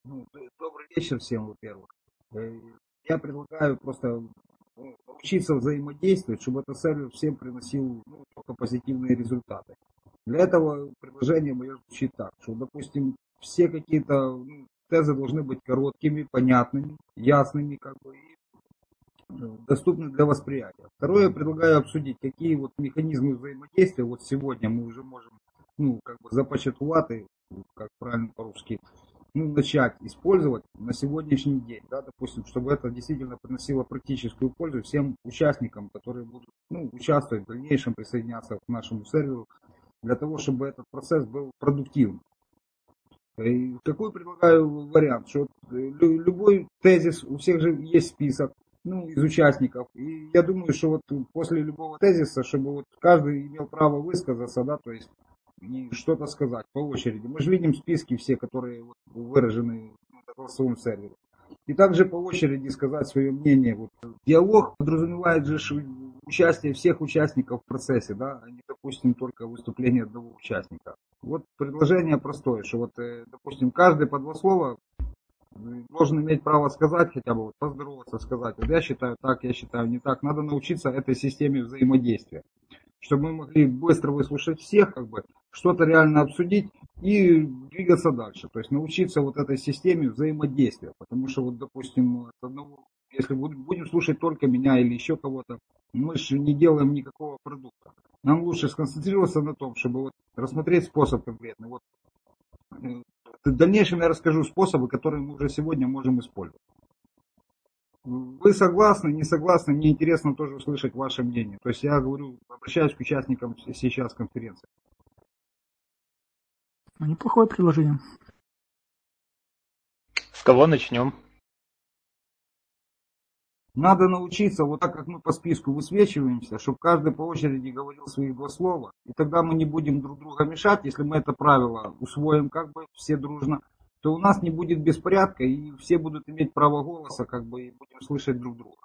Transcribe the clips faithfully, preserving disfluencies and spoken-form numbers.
Ну, добрый вечер всем, во-первых. Э, Я предлагаю просто ну, научиться взаимодействовать, чтобы этот сервис всем приносил ну, только позитивные результаты. Для этого предложение мое звучит так, что, допустим, все какие-то ну, тезы должны быть короткими, понятными, ясными, как бы, и э, доступны для восприятия. Второе, я предлагаю обсудить, какие вот механизмы взаимодействия вот сегодня мы уже можем, ну, как бы започаткувати, как правильно по-русски, ну, начать использовать на сегодняшний день, да, допустим, чтобы это действительно приносило практическую пользу всем участникам, которые будут ну, участвовать в дальнейшем, присоединяться к нашему серверу, для того, чтобы этот процесс был продуктивным. И какой предлагаю вариант, что любой тезис, у всех же есть список, ну, из участников, и я думаю, что вот после любого тезиса, чтобы вот каждый имел право высказаться, да, то есть и что-то сказать по очереди. Мы же видим списки все, которые вот выражены на голосовом сервере. И также по очереди сказать свое мнение. Вот. Диалог подразумевает же участие всех участников в процессе, да, а не, допустим, только выступление одного участника. Вот предложение простое, что вот, допустим, каждый по два слова должен иметь право сказать, хотя бы вот поздороваться, сказать, вот я считаю так, я считаю не так. Надо научиться этой системе взаимодействия, чтобы мы могли быстро выслушать всех, как бы, что-то реально обсудить и двигаться дальше. То есть научиться вот этой системе взаимодействия. Потому что, вот, допустим, одного, если будем слушать только меня или еще кого-то, мы же не делаем никакого продукта. Нам лучше сконцентрироваться на том, чтобы вот рассмотреть способ конкретный. Вот, в дальнейшем я расскажу способы, которые мы уже сегодня можем использовать. Вы согласны, не согласны, мне интересно тоже услышать ваше мнение. То есть я говорю, обращаюсь к участникам сейчас конференции. Неплохое предложение. С кого начнем? Надо научиться, вот так как мы по списку высвечиваемся, чтобы каждый по очереди говорил свои два слова. И тогда мы не будем друг друга мешать, если мы это правило усвоим как бы все дружно, то у нас не будет беспорядка, и все будут иметь право голоса, как бы, и будем слышать друг друга.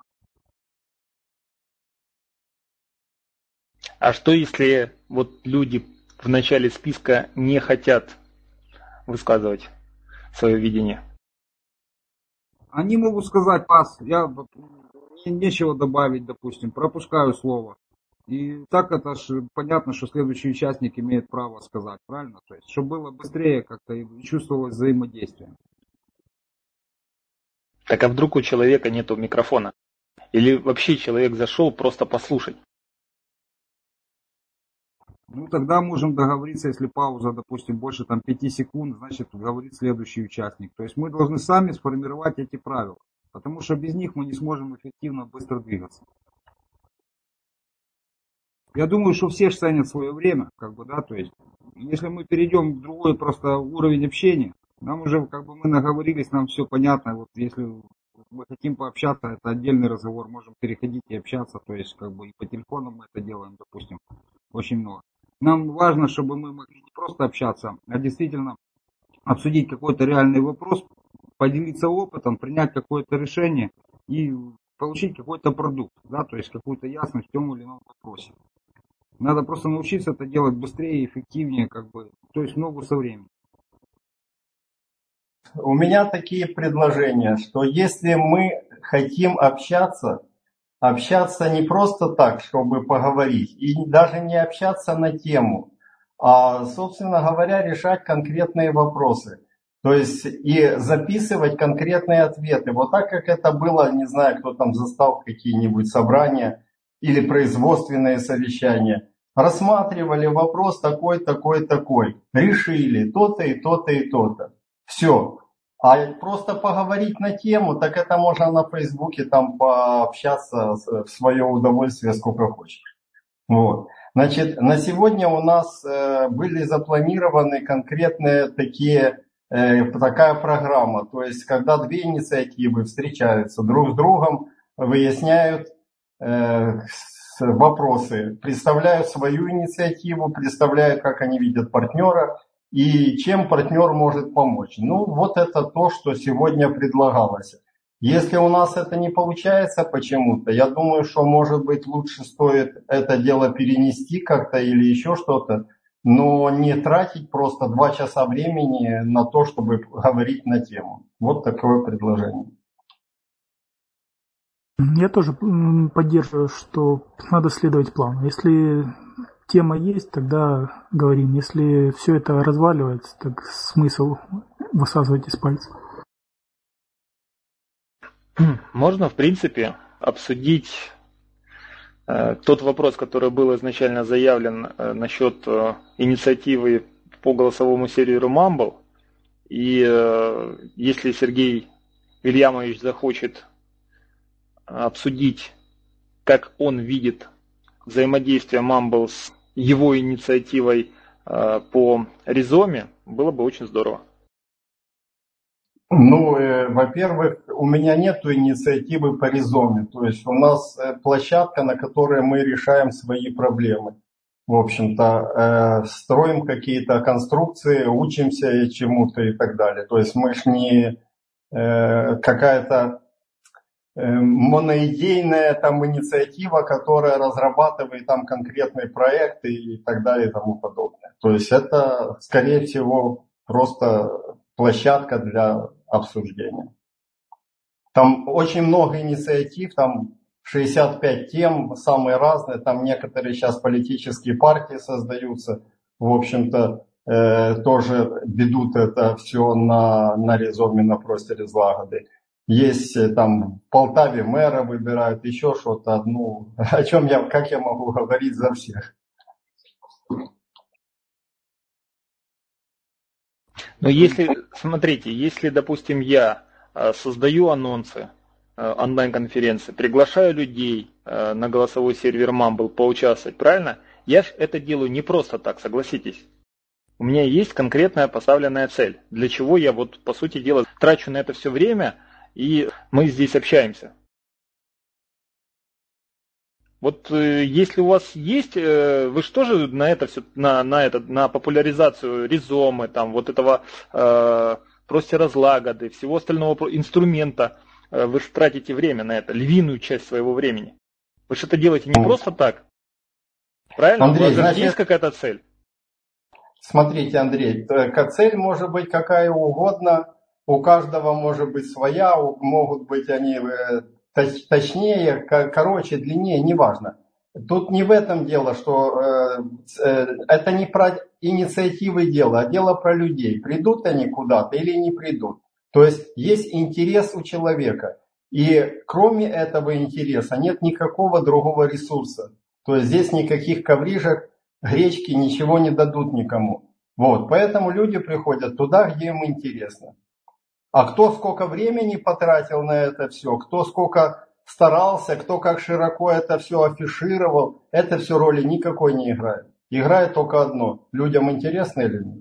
А что если вот люди в начале списка не хотят высказывать свое видение? Они могут сказать, пас, я мне нечего добавить, допустим, пропускаю слово. И так это же понятно, что следующий участник имеет право сказать, правильно? То есть, чтобы было быстрее как-то и чувствовалось взаимодействие. Так а вдруг у человека нету микрофона? Или вообще человек зашел просто послушать? Ну, тогда можем договориться, если пауза, допустим, больше там пяти секунд, значит, говорит следующий участник. То есть мы должны сами сформировать эти правила, потому что без них мы не сможем эффективно быстро двигаться. Я думаю, что все же ценят свое время, как бы, да, то есть, если мы перейдем в другой просто уровень общения, нам уже, как бы, мы наговорились, нам все понятно, вот если мы хотим пообщаться, это отдельный разговор, можем переходить и общаться, то есть, как бы, и по телефону мы это делаем, допустим, очень много. Нам важно, чтобы мы могли не просто общаться, а действительно обсудить какой-то реальный вопрос, поделиться опытом, принять какое-то решение и получить какой-то продукт, да, то есть какую-то ясность в том или ином вопросе. Надо просто научиться это делать быстрее и эффективнее, как бы, то есть ногу со временем. У меня такие предложения, что если мы хотим общаться, общаться не просто так, чтобы поговорить, и даже не общаться на тему, а, собственно говоря, решать конкретные вопросы. То есть и записывать конкретные ответы. Вот так, как это было, не знаю, кто там застал какие-нибудь собрания или производственные совещания. Рассматривали вопрос такой, такой, такой. Решили то-то и то-то и то-то. Все. А просто поговорить на тему, так это можно на Фейсбуке там пообщаться в свое удовольствие сколько хочешь. Вот. Значит, на сегодня у нас э, были запланированы конкретные такие, э, такая программа. То есть, когда две инициативы встречаются друг с другом, выясняют э, вопросы, представляют свою инициативу, представляют, как они видят партнера и чем партнер может помочь. Ну, вот это то, что сегодня предлагалось. Если у нас это не получается почему-то, я думаю, что, может быть, лучше стоит это дело перенести как-то или еще что-то. но не тратить просто два часа времени на то, чтобы говорить на тему. Вот такое предложение. Я тоже поддерживаю, что надо следовать плану. Если тема есть, тогда говорим. Если все это разваливается, так смысл высасывать из пальца. Можно, в принципе, обсудить э, тот вопрос, который был изначально заявлен э, насчет э, инициативы по голосовому серверу Mumble. И э, если Сергей Вильямович захочет обсудить, как он видит взаимодействие Mumble с его инициативой э, по ризоме, было бы очень здорово. Ну, э, во-первых, у меня нет инициативы по ризоме. То есть у нас э, площадка, на которой мы решаем свои проблемы. В общем-то, э, строим какие-то конструкции, учимся чему-то и так далее. То есть мы ж не э, какая-то э, моноидейная там инициатива, которая разрабатывает там конкретные проекты и так далее и тому подобное. То есть это, скорее всего, просто площадка для обсуждения. Там очень много инициатив, там шестьдесят пять тем, самые разные, там некоторые сейчас политические партии создаются, в общем-то, э, тоже ведут это все на, на ризоме, на просторі злагоди. Есть э, там в Полтаве мэра выбирают, еще что-то, ну, о чем я, как я могу говорить за всех? Но если, смотрите, если, допустим, я создаю анонсы, онлайн-конференции, приглашаю людей на голосовой сервер Mumble поучаствовать, правильно? Я же это делаю не просто так, согласитесь. У меня есть конкретная поставленная цель, для чего я вот, по сути дела, трачу на это все время, и мы здесь общаемся. Вот э, если у вас есть, э, вы же тоже на это все, на, на, это, на популяризацию ризомы, там, вот этого э, простера злагоды, всего остального инструмента, э, вы же тратите время на это, львиную часть своего времени. Вы же это делаете не просто так. Правильно? Андрей, у вас же значит, есть какая-то цель. Смотрите, Андрей, цель может быть какая угодно, у каждого может быть своя, могут быть они точнее, короче, длиннее, неважно. Тут не в этом дело, что э, э, это не про инициативы дело, а дело про людей. Придут они куда-то или не придут. То есть есть интерес у человека. И кроме этого интереса нет никакого другого ресурса. То есть здесь никаких коврижек, гречки, ничего не дадут никому. Вот, поэтому люди приходят туда, где им интересно. А кто сколько времени потратил на это все, кто сколько старался, кто как широко это все афишировал, это все роли никакой не играет. Играет только одно. Людям интересно или нет?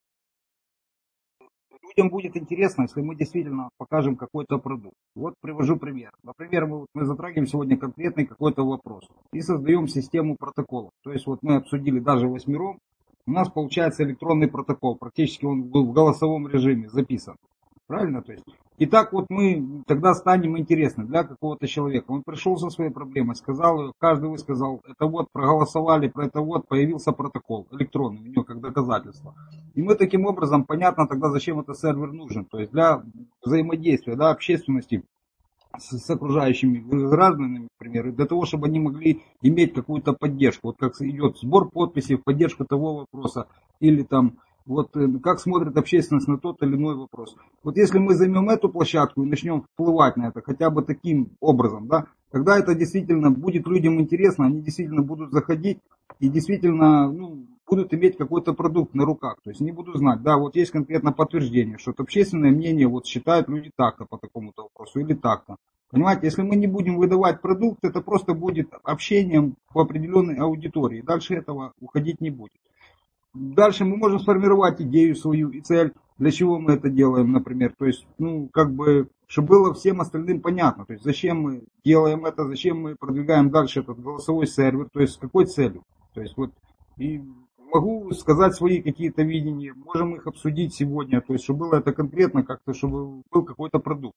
Людям будет интересно, если мы действительно покажем какой-то продукт. Вот привожу пример. Например, мы, мы затрагиваем сегодня конкретный какой-то вопрос и создаем систему протоколов. То есть вот мы обсудили даже восьмером, у нас получается электронный протокол, практически он был в голосовом режиме записан. Правильно? То есть, и так вот мы тогда станем интересны для какого-то человека. Он пришел со своей проблемой, сказал, каждый высказал, это вот проголосовали, про это вот появился протокол электронный у него как доказательство. И мы таким образом, понятно тогда, зачем этот сервер нужен. То есть для взаимодействия, да, общественности с, с окружающими гражданами, например, и для того, чтобы они могли иметь какую-то поддержку. Вот как идет сбор подписей в поддержку того вопроса или там вот как смотрит общественность на тот или иной вопрос. Вот если мы займем эту площадку и начнем вплывать на это хотя бы таким образом, да, тогда это действительно будет людям интересно, они действительно будут заходить и действительно ну, будут иметь какой-то продукт на руках. То есть они будут знать, да, вот есть конкретно подтверждение, что общественное мнение вот считают люди так-то по такому-то вопросу или так-то. Понимаете, если мы не будем выдавать продукт, это просто будет общением по определенной аудитории. Дальше этого уходить не будет. Дальше мы можем сформировать идею свою и цель, для чего мы это делаем, например. То есть, ну, как бы, чтобы было всем остальным понятно. То есть, зачем мы делаем это, зачем мы продвигаем дальше этот голосовой сервер, то есть, с какой целью. То есть, вот, и могу сказать свои какие-то видения, можем их обсудить сегодня, то есть, чтобы было это конкретно, как-то, чтобы был какой-то продукт.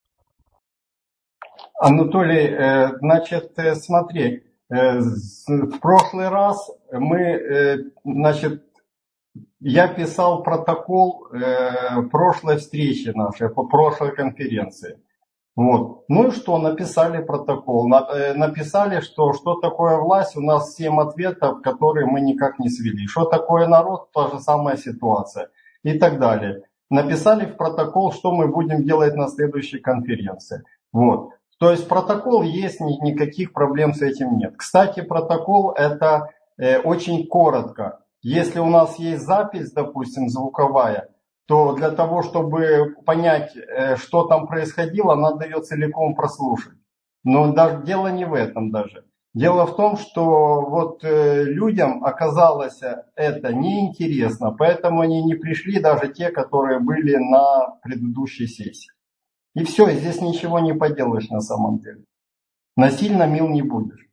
Анатолий, значит, смотри, в прошлый раз мы, значит, я писал протокол э, прошлой встречи нашей, по прошлой конференции. Вот. Ну и что, написали протокол, написали, что что такое власть, у нас семь ответов, которые мы никак не свели. Что такое народ, та же самая ситуация и так далее. Написали в протокол, что мы будем делать на следующей конференции. Вот. То есть протокол есть, никаких проблем с этим нет. Кстати, протокол это э, очень коротко. Если у нас есть запись, допустим, звуковая, то для того, чтобы понять, что там происходило, надо ее целиком прослушать. Но даже дело не в этом даже. Дело в том, что вот людям оказалось это неинтересно, поэтому они не пришли, даже те, которые были на предыдущей сессии. И все, здесь ничего не поделаешь на самом деле. Насильно мил не будешь.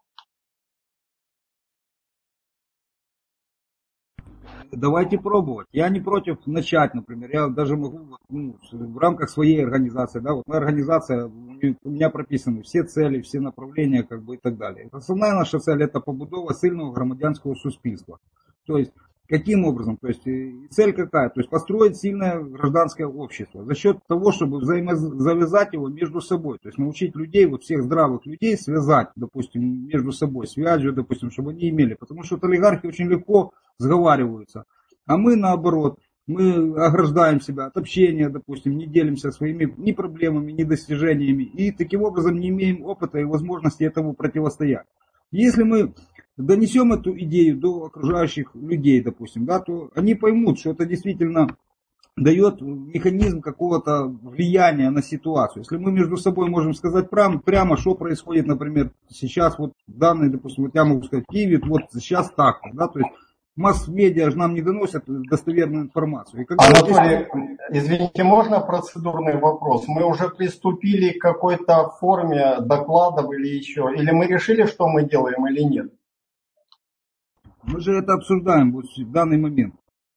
Давайте пробовать. Я не против начать, например. Я даже могу ну, в рамках своей организации, да, вот моя организация, у меня прописаны все цели, все направления, как бы и так далее. Основная наша цель это побудова сильного громадянского суспільства. То есть, каким образом? То есть, цель какая? То есть, построить сильное гражданское общество за счет того, чтобы взаимозавязать его между собой. То есть, научить людей, вот всех здравых людей связать, допустим, между собой, связью, допустим, чтобы они имели. Потому что вот олигархи очень легко сговариваются. А мы наоборот, мы ограждаем себя от общения, допустим, не делимся своими ни проблемами, ни достижениями. И таким образом не имеем опыта и возможности этому противостоять. Если мы донесем эту идею до окружающих людей, допустим, да, то они поймут, что это действительно дает механизм какого-то влияния на ситуацию. Если мы между собой можем сказать прямо, прямо что происходит, например, сейчас, вот данные, допустим, вот я могу сказать, в Киеве, вот сейчас так, да, то есть масс-медиа же нам не доносят достоверную информацию. И когда Анатолий, здесь... извините, можно процедурный вопрос? Мы уже приступили к какой-то форме докладов или еще, или мы решили, что мы делаем или нет? Мы же это обсуждаем вот в данный момент.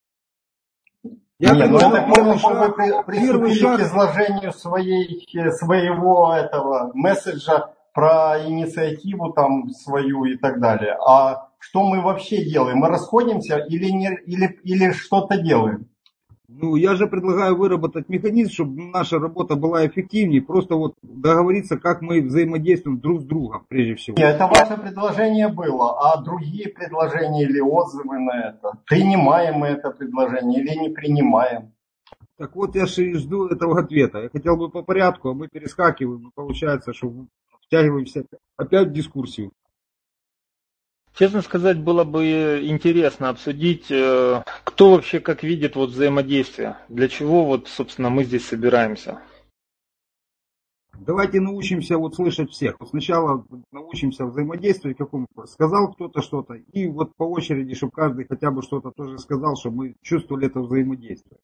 Я Нет, ну это понял, что вы приступили шаг... к изложению своей, своего этого месседжа про инициативу там свою и так далее. А что мы вообще делаем? Мы расходимся или, не, или, или что-то делаем? Ну, я же предлагаю выработать механизм, чтобы наша работа была эффективнее. Просто вот договориться, как мы взаимодействуем друг с другом, прежде всего. Нет, это ваше предложение было, а другие предложения или отзывы на это? Принимаем мы это предложение или не принимаем? Так вот, я же и жду этого ответа. Я хотел бы по порядку, а мы перескакиваем. И получается, что втягиваемся опять в дискуссию. Честно сказать, было бы интересно обсудить, кто вообще как видит вот взаимодействие. Для чего вот, собственно, мы здесь собираемся. Давайте научимся вот слышать всех. Вот сначала научимся взаимодействовать, какому-то сказал кто-то что-то, и вот по очереди, чтобы каждый хотя бы что-то тоже сказал, чтобы мы чувствовали это взаимодействие.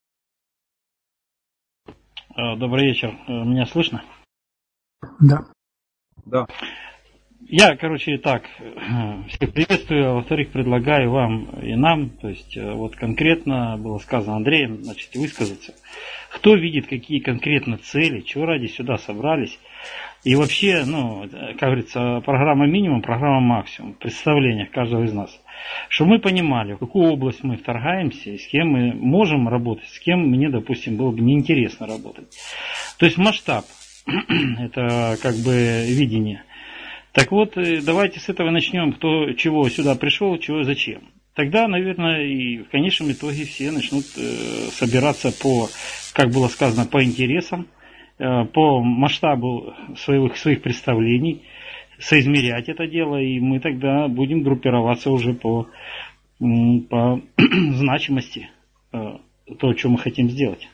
Добрый вечер. Меня слышно? Да. Да. Я, короче, так, всех приветствую, а во-вторых, предлагаю вам и нам, то есть вот конкретно было сказано Андреем, значит, высказаться. Кто видит, какие конкретно цели, чего ради сюда собрались. И вообще, ну, как говорится, программа минимум, программа максимум, представление каждого из нас. Чтобы мы понимали, в какую область мы вторгаемся, и с кем мы можем работать, с кем мне, допустим, было бы неинтересно работать. То есть масштаб, это как бы видение. Так вот, давайте с этого начнем, кто чего сюда пришел, чего зачем. Тогда, наверное, и в конечном итоге все начнут э, собираться по, как было сказано, по интересам, э, по масштабу своих, своих представлений, соизмерять это дело, и мы тогда будем группироваться уже по, по значимости э, того, что мы хотим сделать.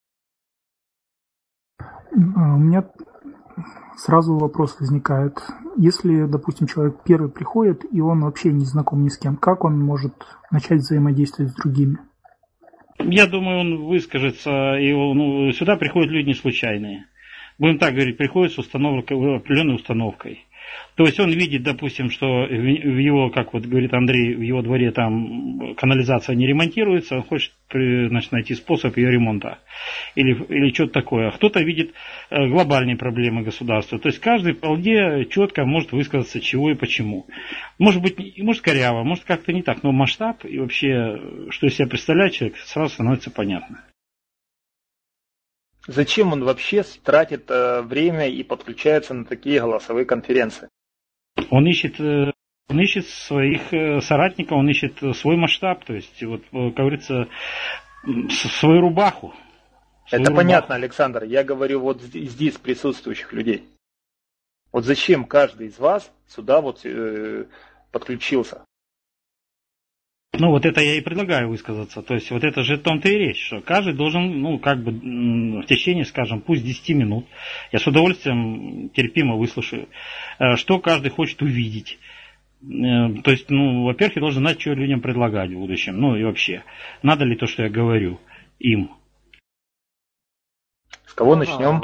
У меня сразу вопрос возникает. Если, допустим, человек первый приходит, и он вообще не знаком ни с кем, как он может начать взаимодействовать с другими? Я думаю, он выскажется, и он, ну, сюда приходят люди не случайные. Будем так говорить, приходят с установкой, определенной установкой. То есть он видит, допустим, что в его, как вот говорит Андрей, в его дворе там канализация не ремонтируется, он хочет, значит, найти способ ее ремонта или, или что-то такое. А кто-то видит глобальные проблемы государства. То есть каждый вполне четко может высказаться, чего и почему. Может быть, может коряво, может как-то не так, но масштаб и вообще, что из себя представляет человек, сразу становится понятно. Зачем он вообще тратит э, время и подключается на такие голосовые конференции? Он ищет, э, он ищет своих э, соратников, он ищет свой масштаб, то есть, вот, как говорится, свою рубаху. Свою Это рубаху. понятно, Александр. Я говорю вот здесь присутствующих людей. Вот зачем каждый из вас сюда вот э, подключился? Ну, вот это я и предлагаю высказаться. То есть, вот это же в том-то и речь, что каждый должен, ну, как бы в течение, скажем, пусть десяти минут, я с удовольствием терпимо выслушаю, что каждый хочет увидеть. То есть, ну, во-первых, я должен знать, что людям предлагать в будущем. Ну, и вообще, надо ли то, что я говорю им. С кого начнем?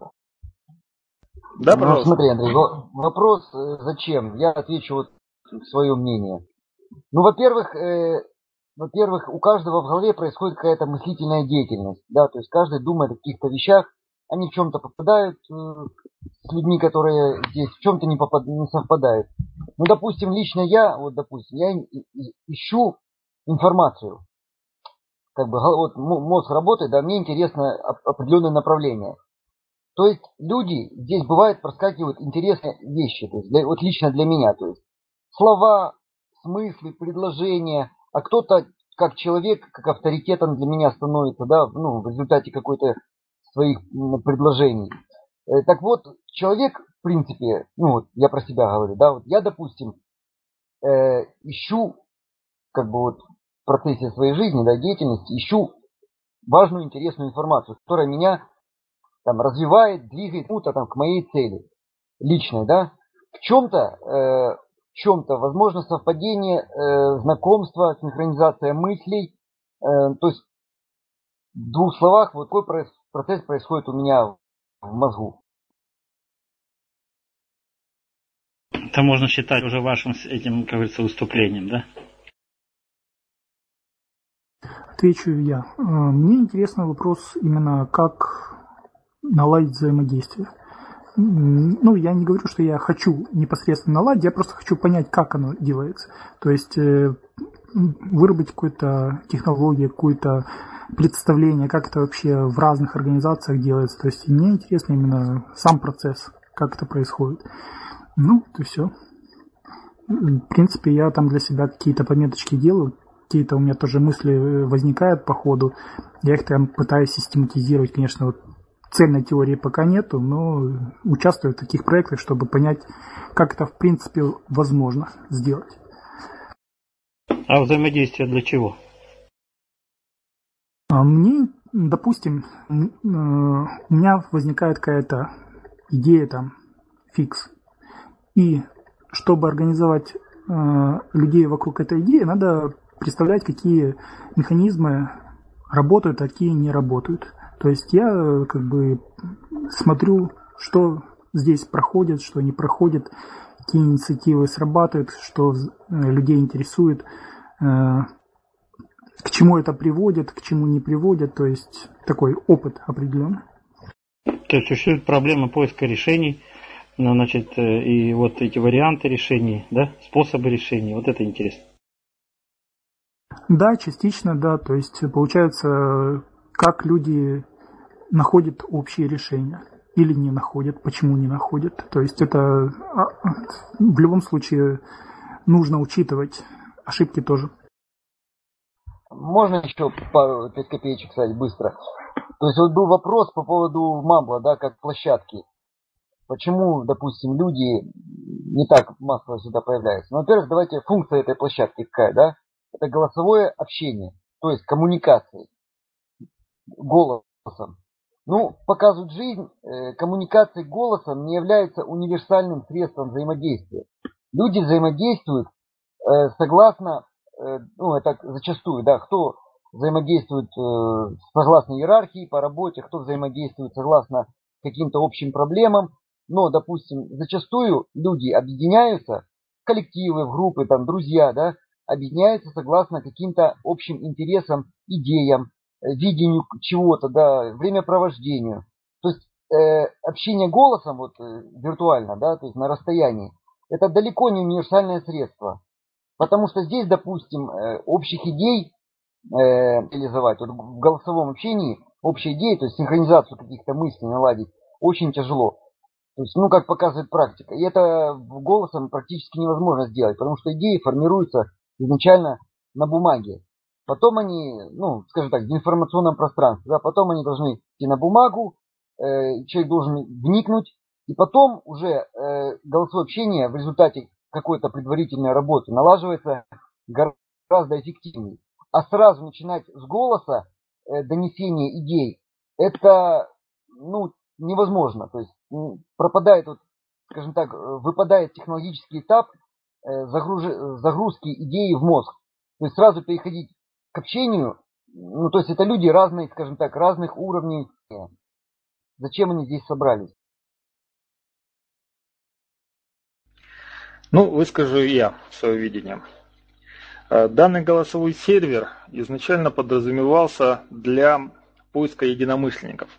Да, ну, пожалуйста. Смотри, Андрей, вопрос зачем? Я отвечу вот свое мнение. Ну, во-первых, э, во-первых, у каждого в голове происходит какая-то мыслительная деятельность, да, то есть каждый думает о каких-то вещах, они в чем-то попадают э, с людьми, которые здесь в чем-то не, попад... не совпадают. Ну, допустим, лично я, вот, допустим, я ищу информацию, как бы, вот мозг работает, да, мне интересно определенное направление. То есть люди здесь бывает проскакивают интересные вещи, то есть для, вот лично для меня, то есть слова, смыслы, предложения, а кто-то как человек, как авторитетом для меня становится, да, ну, в результате какой-то своих предложений. Так вот, человек, в принципе, ну, вот я про себя говорю, да, вот я, допустим, э, ищу, как бы вот в процессе своей жизни, да, деятельности, ищу важную, интересную информацию, которая меня там развивает, двигает куда-то там к моей цели личной, да. В чем-то э, В чем-то, возможно, совпадение, э, знакомство, синхронизация мыслей. Э, то есть, в двух словах, вот такой процесс происходит у меня в мозгу. Это можно считать уже вашим этим, как говорится, выступлением, да? Отвечу я. Мне интересный вопрос именно, как наладить взаимодействие. Ну, я не говорю, что я хочу непосредственно наладить, я просто хочу понять, как оно делается. То есть э, выработать какую-то технологию, какое-то представление, как это вообще в разных организациях делается. То есть мне интересно именно сам процесс, как это происходит. Ну, это все. В принципе, я там для себя какие-то пометочки делаю, какие-то у меня тоже мысли возникают по ходу. Я их там пытаюсь систематизировать, конечно, вот. Цельной теории пока нету, но участвую в таких проектах, чтобы понять, как это в принципе возможно сделать. А взаимодействие для чего? А мне, допустим, у меня возникает какая-то идея там, фикс. И чтобы организовать людей вокруг этой идеи, надо представлять, какие механизмы работают, а какие не работают. То есть я как бы смотрю, что здесь проходит, что не проходит, какие инициативы срабатывают, что людей интересует, к чему это приводит, к чему не приводит. То есть такой опыт определенный. То есть существует проблема поиска решений, ну, значит, и вот эти варианты решений, да, способы решений, вот это интересно. Да, частично, да. То есть получается, как люди находят общие решения или не находят, почему не находят. То есть это в любом случае нужно учитывать ошибки тоже. Можно еще пару пять копеечек, кстати, быстро. То есть вот был вопрос по поводу Мамбла, да, как площадки. Почему, допустим, люди не так массово сюда появляются? Ну, во-первых, давайте функция этой площадки какая, да? Это голосовое общение, то есть коммуникация голосом. Ну, показывает жизнь, э, коммуникация голосом не является универсальным средством взаимодействия. Люди взаимодействуют э, согласно, э, ну, это зачастую, да, кто взаимодействует э, согласно иерархии по работе, кто взаимодействует согласно каким-то общим проблемам. Но, допустим, зачастую люди объединяются, коллективы, в группы, там, друзья, да, объединяются согласно каким-то общим интересам, идеям, видению чего-то, да, времяпровождению. То есть э, общение голосом вот, э, виртуально, да, то есть на расстоянии, это далеко не универсальное средство. Потому что здесь, допустим, э, общих идей э, реализовать, вот в голосовом общении общие идеи, то есть синхронизацию каких-то мыслей наладить, очень тяжело. То есть, ну, как показывает практика. И это голосом практически невозможно сделать, потому что идеи формируются изначально на бумаге. Потом они, ну, скажем так, в информационном пространстве, да, потом они должны идти на бумагу, э, человек должен вникнуть, и потом уже э, голосовое общение в результате какой-то предварительной работы налаживается гораздо эффективнее. А сразу начинать с голоса э, донесение идей, это, ну, невозможно. То есть пропадает, вот, скажем так, выпадает технологический этап э, загруж... загрузки идеи в мозг. То есть сразу переходить к общению, ну, то есть это люди разные, скажем так, разных уровней. Зачем они здесь собрались? Ну, выскажу я свое видение. Данный голосовой сервер изначально подразумевался для поиска единомышленников.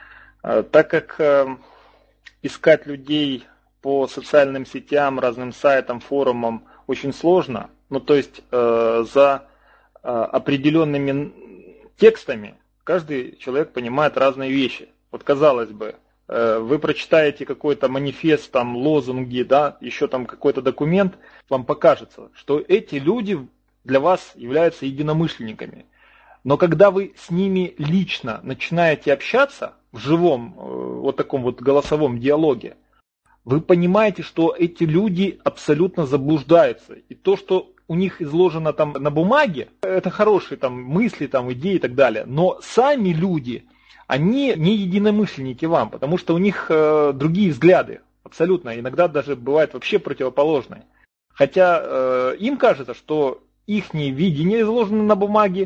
Так как искать людей по социальным сетям, разным сайтам, форумам очень сложно, ну то есть за определенными текстами каждый человек понимает разные вещи. Вот казалось бы, вы прочитаете какой-то манифест, там, лозунги, да, еще там какой-то документ, вам покажется, что эти люди для вас являются единомышленниками. Но когда вы с ними лично начинаете общаться в живом, вот таком вот голосовом диалоге, вы понимаете, что эти люди абсолютно заблуждаются. И то, что у них изложено там на бумаге, это хорошие там мысли, там, идеи и так далее. Но сами люди, они не единомышленники вам, потому что у них э, другие взгляды. Абсолютно. Иногда даже бывают вообще противоположные. Хотя э, им кажется, что их видение изложено на бумаге,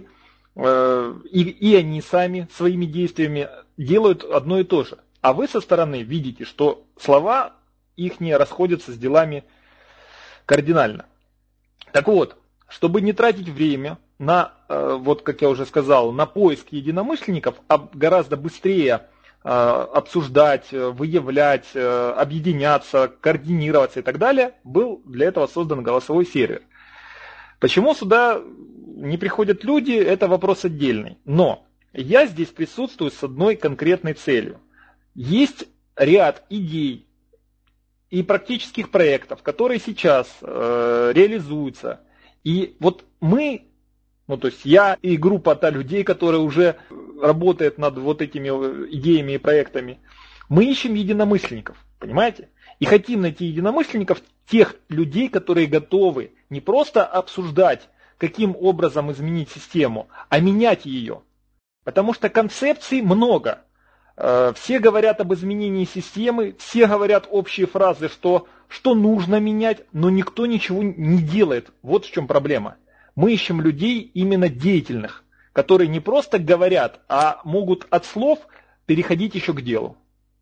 э, и, и они сами своими действиями делают одно и то же. А вы со стороны видите, что слова их не расходятся с делами кардинально. Так вот, чтобы не тратить время на, вот как я уже сказал, на поиск единомышленников, а гораздо быстрее обсуждать, выявлять, объединяться, координироваться и так далее, был для этого создан голосовой сервер. Почему сюда не приходят люди, это вопрос отдельный. Но я здесь присутствую с одной конкретной целью. Есть ряд идей и практических проектов, которые сейчас э, реализуются. И вот мы, ну то есть я и группа та людей, которые уже работают над вот этими идеями и проектами, мы ищем единомышленников, понимаете? И хотим найти единомышленников, тех людей, которые готовы не просто обсуждать, каким образом изменить систему, а менять ее. Потому что концепций много. Все говорят об изменении системы, все говорят общие фразы, что, что нужно менять, но никто ничего не делает. Вот в чем проблема. Мы ищем людей именно деятельных, которые не просто говорят, а могут от слов переходить еще к делу.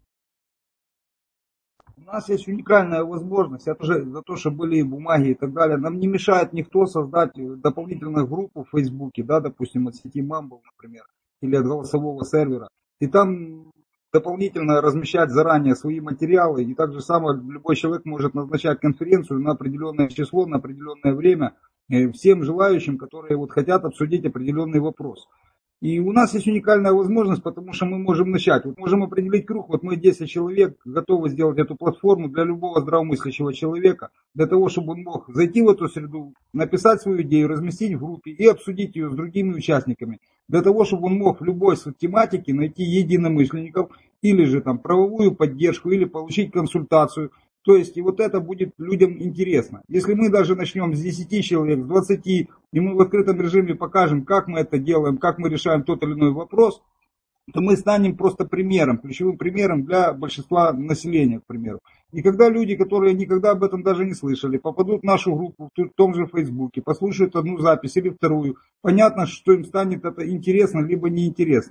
У нас есть уникальная возможность, это же за то, что были бумаги и так далее. Нам не мешает никто создать дополнительную группу в Фейсбуке, да, допустим, от сети Mumble, например, или от голосового сервера. И там дополнительно размещать заранее свои материалы. И так же самое любой человек может назначать конференцию на определенное число, на определенное время всем желающим, которые вот хотят обсудить определенный вопрос. И у нас есть уникальная возможность, потому что мы можем начать. Вот можем определить круг, вот мы десять человек готовы сделать эту платформу для любого здравомыслящего человека, для того, чтобы он мог зайти в эту среду, написать свою идею, разместить в группе и обсудить ее с другими участниками. Для того, чтобы он мог в любой тематике найти единомышленников, или же там правовую поддержку, или получить консультацию. То есть и вот это будет людям интересно. Если мы даже начнем с десяти человек, с двадцати, и мы в открытом режиме покажем, как мы это делаем, как мы решаем тот или иной вопрос, то мы станем просто примером, ключевым примером для большинства населения, к примеру. И когда люди, которые никогда об этом даже не слышали, попадут в нашу группу в том же Фейсбуке, послушают одну запись или вторую, понятно, что им станет это интересно, либо неинтересно.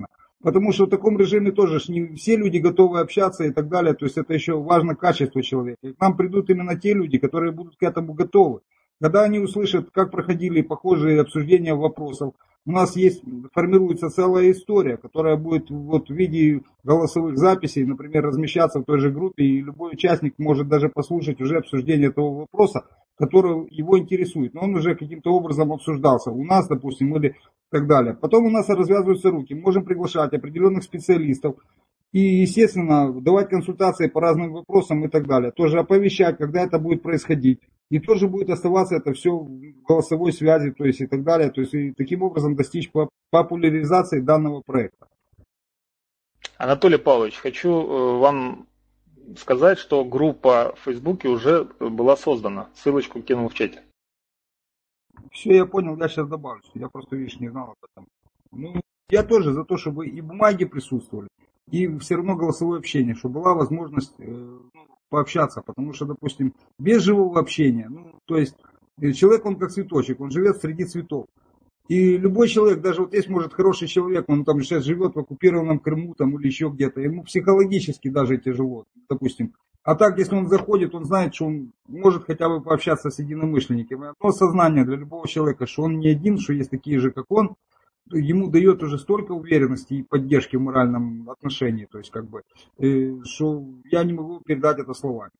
Потому что в таком режиме тоже не все люди готовы общаться и так далее. То есть это еще важно качество человека. И к нам придут именно те люди, которые будут к этому готовы. Когда они услышат, как проходили похожие обсуждения вопросов, у нас есть, формируется целая история, которая будет вот в виде голосовых записей, например, размещаться в той же группе, и любой участник может даже послушать уже обсуждение этого вопроса, который его интересует. Но он уже каким-то образом обсуждался у нас, допустим, или так далее. Потом у нас развязываются руки, можем приглашать определенных специалистов и, естественно, давать консультации по разным вопросам и так далее. Тоже оповещать, когда это будет происходить. И тоже будет оставаться это все в голосовой связи, то есть и так далее. То есть и таким образом достичь популяризации данного проекта. Анатолий Павлович, хочу вам сказать, что группа в Фейсбуке уже была создана. Ссылочку кинул в чате. Все, я понял, я сейчас добавлю. Я просто, видишь, не знал об этом. Ну, я тоже за то, чтобы и бумаги присутствовали, и все равно голосовое общение, чтобы была возможность э, пообщаться. Потому что, допустим, без живого общения, ну, то есть человек, он как цветочек, он живет среди цветов. И любой человек, даже вот есть, может, хороший человек, он там сейчас живет в оккупированном Крыму там, или еще где-то, ему психологически даже тяжело, допустим. А так, если он заходит, он знает, что он может хотя бы пообщаться с единомышленниками. Одно сознание для любого человека, что он не один, что есть такие же, как он, ему дает уже столько уверенности и поддержки в моральном отношении, то есть как бы, что я не могу передать это словами.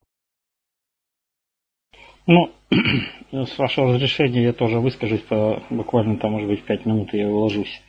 Ну, с вашего разрешения я тоже выскажусь, по, буквально там, может быть, пять минут я уложусь.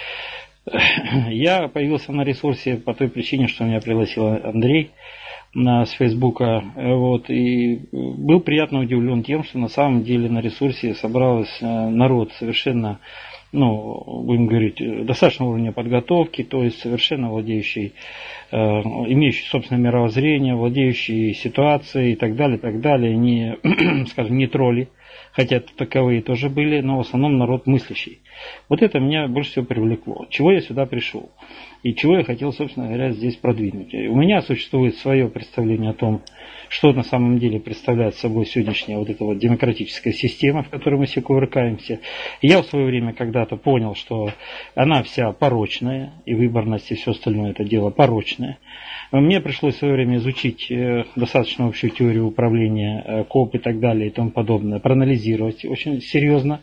Я появился на ресурсе по той причине, что меня пригласил Андрей с Фейсбука, вот, и был приятно удивлен тем, что на самом деле на ресурсе собрался народ совершенно, ну, будем говорить, достаточного уровня подготовки, то есть совершенно владеющий, э, имеющий собственное мировоззрение, владеющий ситуацией и так далее, и так далее, не, скажем, не тролли, хотя таковые тоже были, но в основном народ мыслящий. Вот это меня больше всего привлекло. Чего я сюда пришел? И чего я хотел, собственно говоря, здесь продвинуть. У меня существует свое представление о том, что на самом деле представляет собой сегодняшняя вот эта вот демократическая система, в которой мы все кувыркаемся. И я в свое время когда-то понял, что она вся порочная, и выборность, и все остальное это дело порочное. Мне пришлось в свое время изучить достаточно общую теорию управления, КОП и так далее и тому подобное, проанализировать очень серьезно.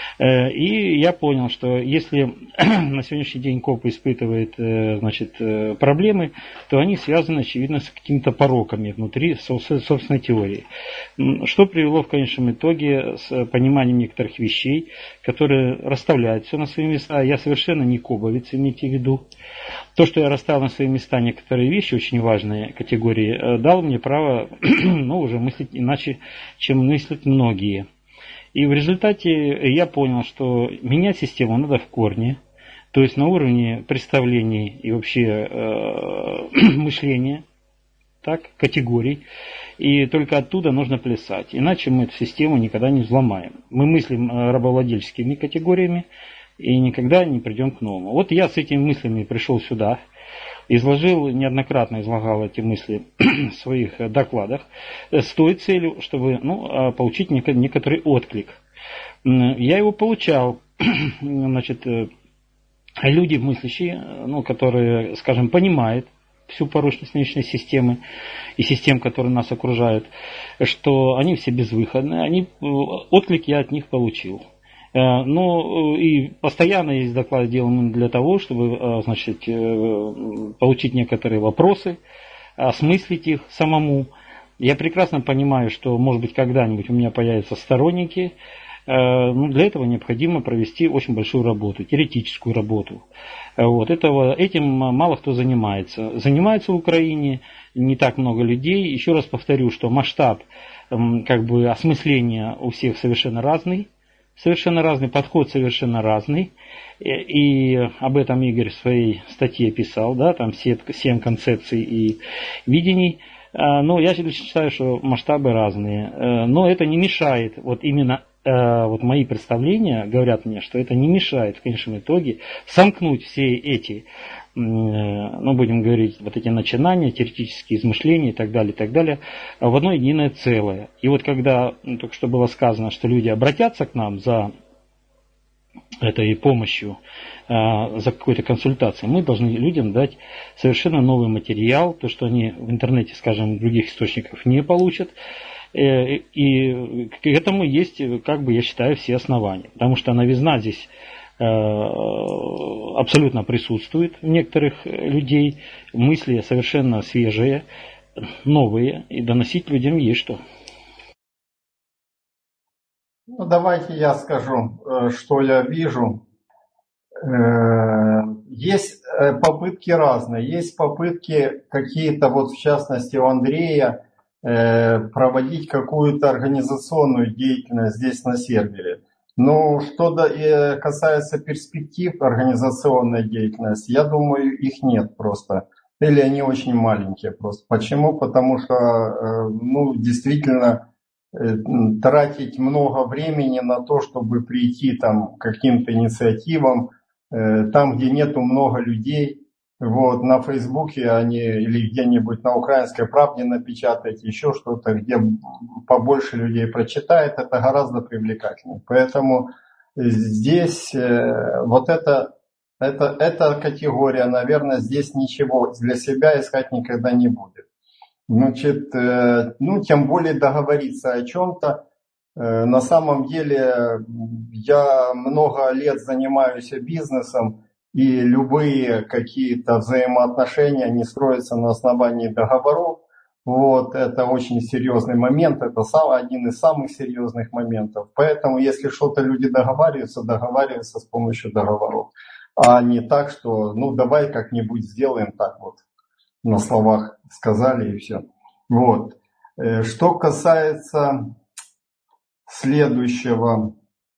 И я понял, что если на сегодняшний день КОП испытывает, значит, проблемы, то они связаны, очевидно, с какими-то пороками внутри собственной теории. Что привело в конечном итоге с пониманием некоторых вещей, которые расставляют все на свои места. Я совершенно не кобовец, имейте в виду. То, что я расставил на свои места некоторые вещи, очень важные категории, дало мне право, ну, уже мыслить иначе, чем мыслят многие. И в результате я понял, что менять систему надо в корне, то есть на уровне представлений и вообще э, мышления, так, категорий, и только оттуда нужно плясать, иначе мы эту систему никогда не взломаем. Мы мыслим рабовладельческими категориями и никогда не придем к новому. Вот я с этими мыслями пришел сюда, изложил, неоднократно излагал эти мысли в своих докладах с той целью, чтобы, ну, получить некоторый отклик. Я его получал. Значит, люди мыслящие, ну, которые, скажем, понимают всю порочность нынешней системы и систем, которые нас окружают, что они все безвыходные, они, отклик я от них получил. Ну и постоянно есть доклады делаем для того, чтобы, значит, получить некоторые вопросы, осмыслить их самому. Я прекрасно понимаю, что, может быть, когда-нибудь у меня появятся сторонники. Но для этого необходимо провести очень большую работу, теоретическую работу. Вот этого, этим мало кто занимается. Занимается в Украине не так много людей. Еще раз повторю, что масштаб, как бы, осмысления у всех совершенно разный. Совершенно разный подход, совершенно разный. И об этом Игорь в своей статье писал, да, там семь концепций и видений. Но я считаю, что масштабы разные. Но это не мешает, вот именно вот мои представления говорят мне, что это не мешает в конечном итоге сомкнуть все эти, ну, будем говорить, вот эти начинания, теоретические измышления и так далее, и так далее, в одно единое целое. И вот когда, ну, только что было сказано, что люди обратятся к нам за этой помощью э, за какой-то консультацией, мы должны людям дать совершенно новый материал, то, что они в интернете, скажем, в других источниках не получат. Э, и к этому есть, как бы, я считаю, все основания. Потому что новизна здесь э, абсолютно присутствует у некоторых людей, мысли совершенно свежие, новые, и доносить людям есть что. Ну, давайте я скажу, что я вижу. Есть попытки разные. Есть попытки какие-то, вот в частности у Андрея, проводить какую-то организационную деятельность здесь на сервере. Но что касается перспектив организационной деятельности, я думаю, их нет просто. Или они очень маленькие просто. Почему? Потому что, ну, действительно, тратить много времени на то, чтобы прийти там, к каким-то инициативам, там, где нету много людей, вот, на Фейсбуке они или где-нибудь на Украинской правде напечатать, еще что-то, где побольше людей прочитает, это гораздо привлекательнее. Поэтому здесь вот это, это, эта категория, наверное, здесь ничего для себя искать никогда не будет. Значит, ну, тем более договориться о чем-то. На самом деле, я много лет занимаюсь бизнесом, и любые какие-то взаимоотношения, они строятся на основании договоров. Вот, это очень серьезный момент, это сам, один из самых серьезных моментов. Поэтому, если что-то люди договариваются, договариваются с помощью договоров. А не так, что, ну, давай как-нибудь сделаем так вот. На словах сказали и все. Вот. Что касается следующего,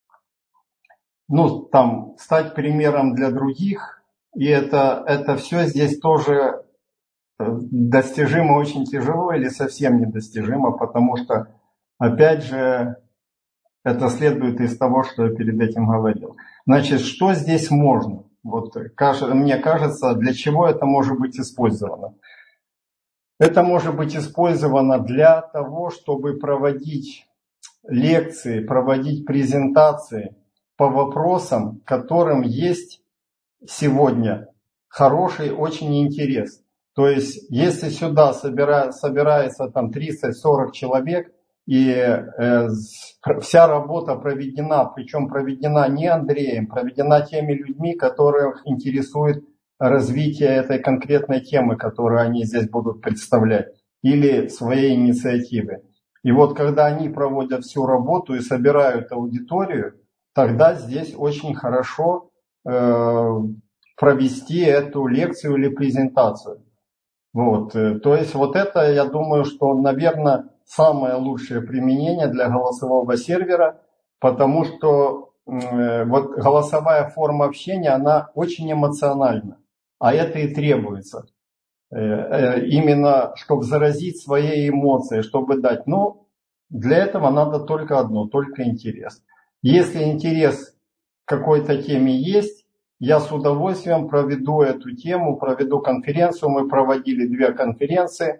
ну, там, стать примером для других, и это, это все здесь тоже достижимо очень тяжело или совсем недостижимо, потому что, опять же, это следует из того, что я перед этим говорил. Значит, что здесь можно? Вот, мне кажется, для чего это может быть использовано? Это может быть использовано для того, чтобы проводить лекции, проводить презентации по вопросам, которым есть сегодня хороший очень интерес. То есть, если сюда собира, собирается там тридцать-сорок человек, и э, вся работа проведена, причем проведена не Андреем, проведена теми людьми, которых интересует развитие этой конкретной темы, которую они здесь будут представлять, или своей инициативы. И вот когда они проводят всю работу и собирают аудиторию, тогда здесь очень хорошо э, провести эту лекцию или презентацию. Вот. То есть вот это, я думаю, что, наверное, самое лучшее применение для голосового сервера, потому что э, вот голосовая форма общения, она очень эмоциональна. А это и требуется. Именно, чтобы заразить свои эмоции, чтобы дать. Но для этого надо только одно, только интерес. Если интерес к какой-то теме есть, я с удовольствием проведу эту тему, проведу конференцию. Мы проводили две конференции,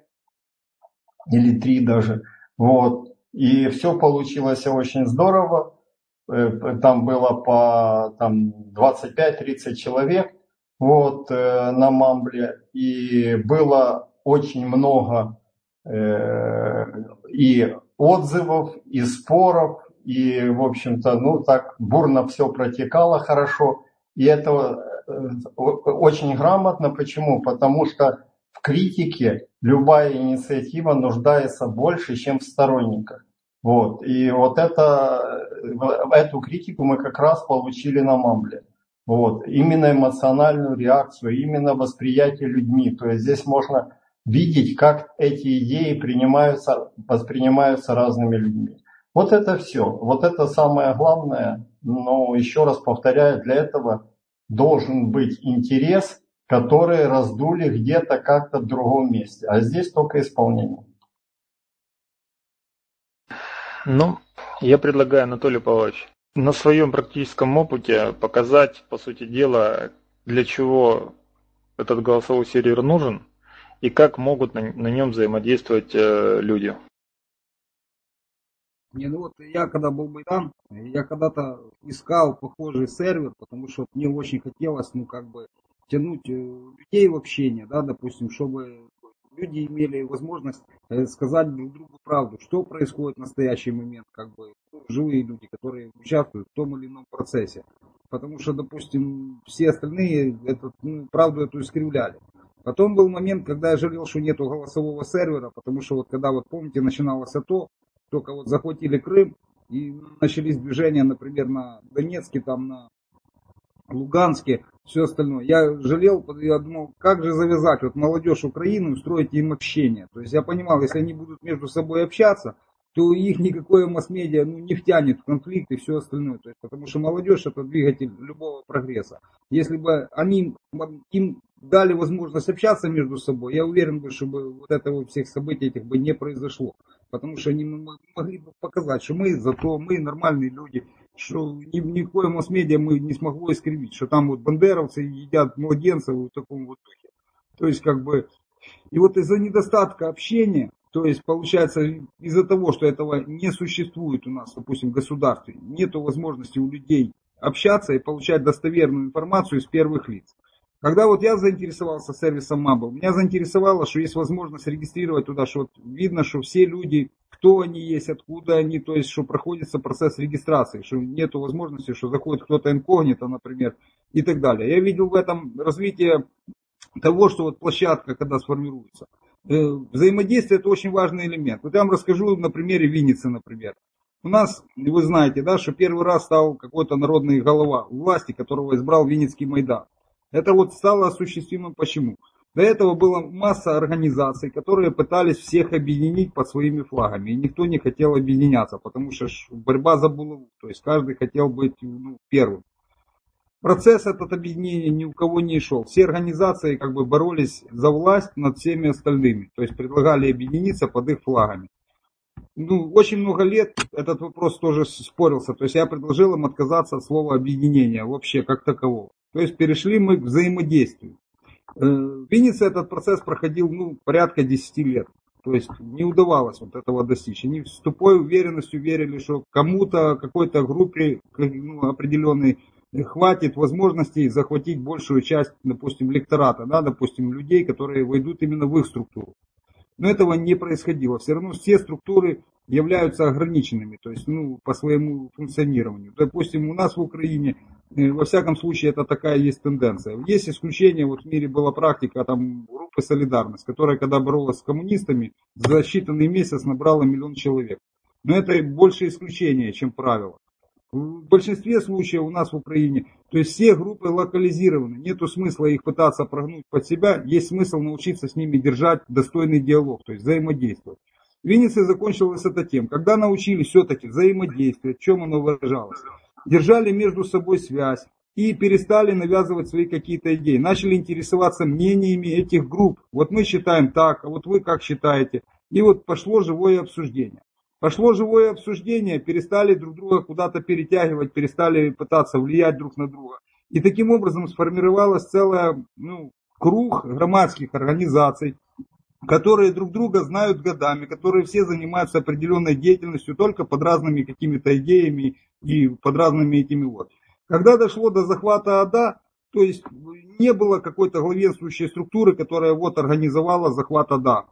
или три даже. Вот. И все получилось очень здорово. Там было по там, двадцать пять тридцать человек. Вот, э, на Мамбле, и было очень много э, и отзывов, и споров, и, в общем-то, ну, так бурно все протекало хорошо, и это э, очень грамотно. Почему? Потому что в критике любая инициатива нуждается больше, чем в сторонниках. Вот, и вот это, эту критику мы как раз получили на Мамбле. Вот, именно эмоциональную реакцию, именно восприятие людьми. То есть здесь можно видеть, как эти идеи принимаются, воспринимаются разными людьми. Вот это все. Вот это самое главное. Но еще раз повторяю, для этого должен быть интерес, который раздули где-то как-то в другом месте. А здесь только исполнение. Ну, я предлагаю, Анатолий Павлович, на своем практическом опыте показать, по сути дела, для чего этот голосовой сервер нужен и как могут на, на нем взаимодействовать э, люди. Не, ну вот я когда был Майдан, я когда-то искал похожий сервер, потому что мне очень хотелось, ну как бы, тянуть людей в общение, да, допустим, чтобы люди имели возможность сказать друг другу правду, что происходит в настоящий момент, как бы, живые люди, которые участвуют в том или ином процессе. Потому что, допустим, все остальные этот, ну, правду эту искривляли. Потом был момент, когда я жалел, что нету голосового сервера, потому что вот когда, вот помните, начиналось АТО, только вот захватили Крым, и начались движения, например, на Донецке, там на Луганске, все остальное. Я жалел, я думал, как же завязать вот молодежь Украины, устроить им общение. То есть я понимал, если они будут между собой общаться, то их никакое масс-медиа ну, не втянет в конфликт и все остальное. То есть, потому что молодежь это двигатель любого прогресса. Если бы они им дали возможность общаться между собой, я уверен, бы, чтобы вот этого всех событий этих бы не произошло. Потому что они могли бы показать, что мы зато мы нормальные люди, что ни, никакое масс-медиа мы не смогло искривить, что там вот бандеровцы едят младенцев в таком вот духе. То есть как бы, и вот из-за недостатка общения, то есть получается из-за того, что этого не существует у нас, допустим, в государстве, нету возможности у людей общаться и получать достоверную информацию из первых лиц. Когда вот я заинтересовался сервисом Mumble, меня заинтересовало, что есть возможность регистрировать туда, что вот видно, что все люди, кто они есть, откуда они, то есть, что проходится процесс регистрации, что нету возможности, что заходит кто-то инкогнито, например, и так далее. Я видел в этом развитие того, что вот площадка, когда сформируется. Взаимодействие – это очень важный элемент. Вот я вам расскажу на примере Винницы, например. У нас, вы знаете, да, что первый раз стал какой-то народный голова власти, которого избрал Винницкий Майдан. Это вот стало осуществимым почему? До этого была масса организаций, которые пытались всех объединить под своими флагами. И никто не хотел объединяться, потому что борьба за булаву. То есть каждый хотел быть ну, первым. Процесс этот объединения ни у кого не шел. Все организации как бы боролись за власть над всеми остальными. То есть предлагали объединиться под их флагами. Ну, очень много лет этот вопрос тоже спорился. То есть я предложил им отказаться от слова объединения вообще как такового. То есть перешли мы к взаимодействию. В Виннице этот процесс проходил ну, порядка десяти лет. То есть не удавалось вот этого достичь. Они с тупой уверенностью верили, что кому-то, какой-то группе ну, определенной хватит возможностей захватить большую часть, допустим, электората, да, допустим, людей, которые войдут именно в их структуру. Но этого не происходило. Все равно все структуры являются ограниченными, то есть ну, по своему функционированию. Допустим, у нас в Украине, во всяком случае, это такая есть тенденция. Есть исключение, вот в мире была практика там, группы «Солидарность», которая, когда боролась с коммунистами, за считанный месяц набрала миллион человек. Но это больше исключение, чем правило. В большинстве случаев у нас в Украине, то есть все группы локализированы, нету смысла их пытаться прогнуть под себя, есть смысл научиться с ними держать достойный диалог, то есть взаимодействовать. В Виннице закончилось это тем, когда научились все-таки взаимодействовать, в чем оно выражалось, держали между собой связь и перестали навязывать свои какие-то идеи, начали интересоваться мнениями этих групп. Вот мы считаем так, а вот вы как считаете, и вот пошло живое обсуждение. Пошло живое обсуждение, перестали друг друга куда-то перетягивать, перестали пытаться влиять друг на друга. И таким образом сформировалась целая ну, круг громадских организаций, которые друг друга знают годами, которые все занимаются определенной деятельностью только под разными какими-то идеями и под разными этими вот. Когда дошло до захвата АДА, то есть не было какой-то главенствующей структуры, которая вот организовала захват АДА.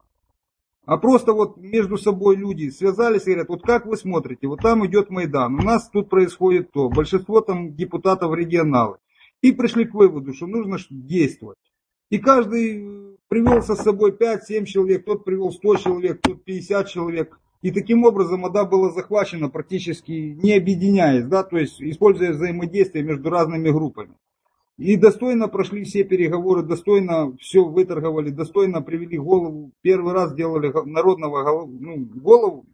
А просто вот между собой люди связались и говорят, вот как вы смотрите, вот там идет Майдан, у нас тут происходит то, большинство там депутатов регионалы. И пришли к выводу, что нужно действовать. И каждый привел со собой пять-семь человек, тот привел сто человек, тот пятьдесят человек. И таким образом АДА была захвачена практически не объединяясь, да, то есть используя взаимодействие между разными группами. И достойно прошли все переговоры, достойно все выторговали, достойно привели голову. Первый раз сделали народного ну, голову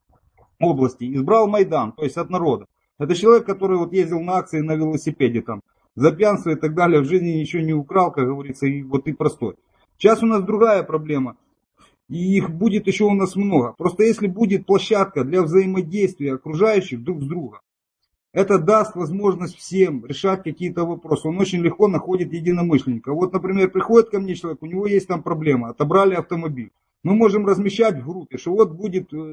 области, избрал Майдан, то есть от народа. Это человек, который вот ездил на акции на велосипеде, там, за пьянство и так далее, в жизни ничего не украл, как говорится, и вот и простой. Сейчас у нас другая проблема, и их будет еще у нас много. Просто если будет площадка для взаимодействия окружающих друг с другом, это даст возможность всем решать какие-то вопросы. Он очень легко находит единомышленника. Вот, например, приходит ко мне человек, у него есть там проблема, отобрали автомобиль. Мы можем размещать в группе, что вот будет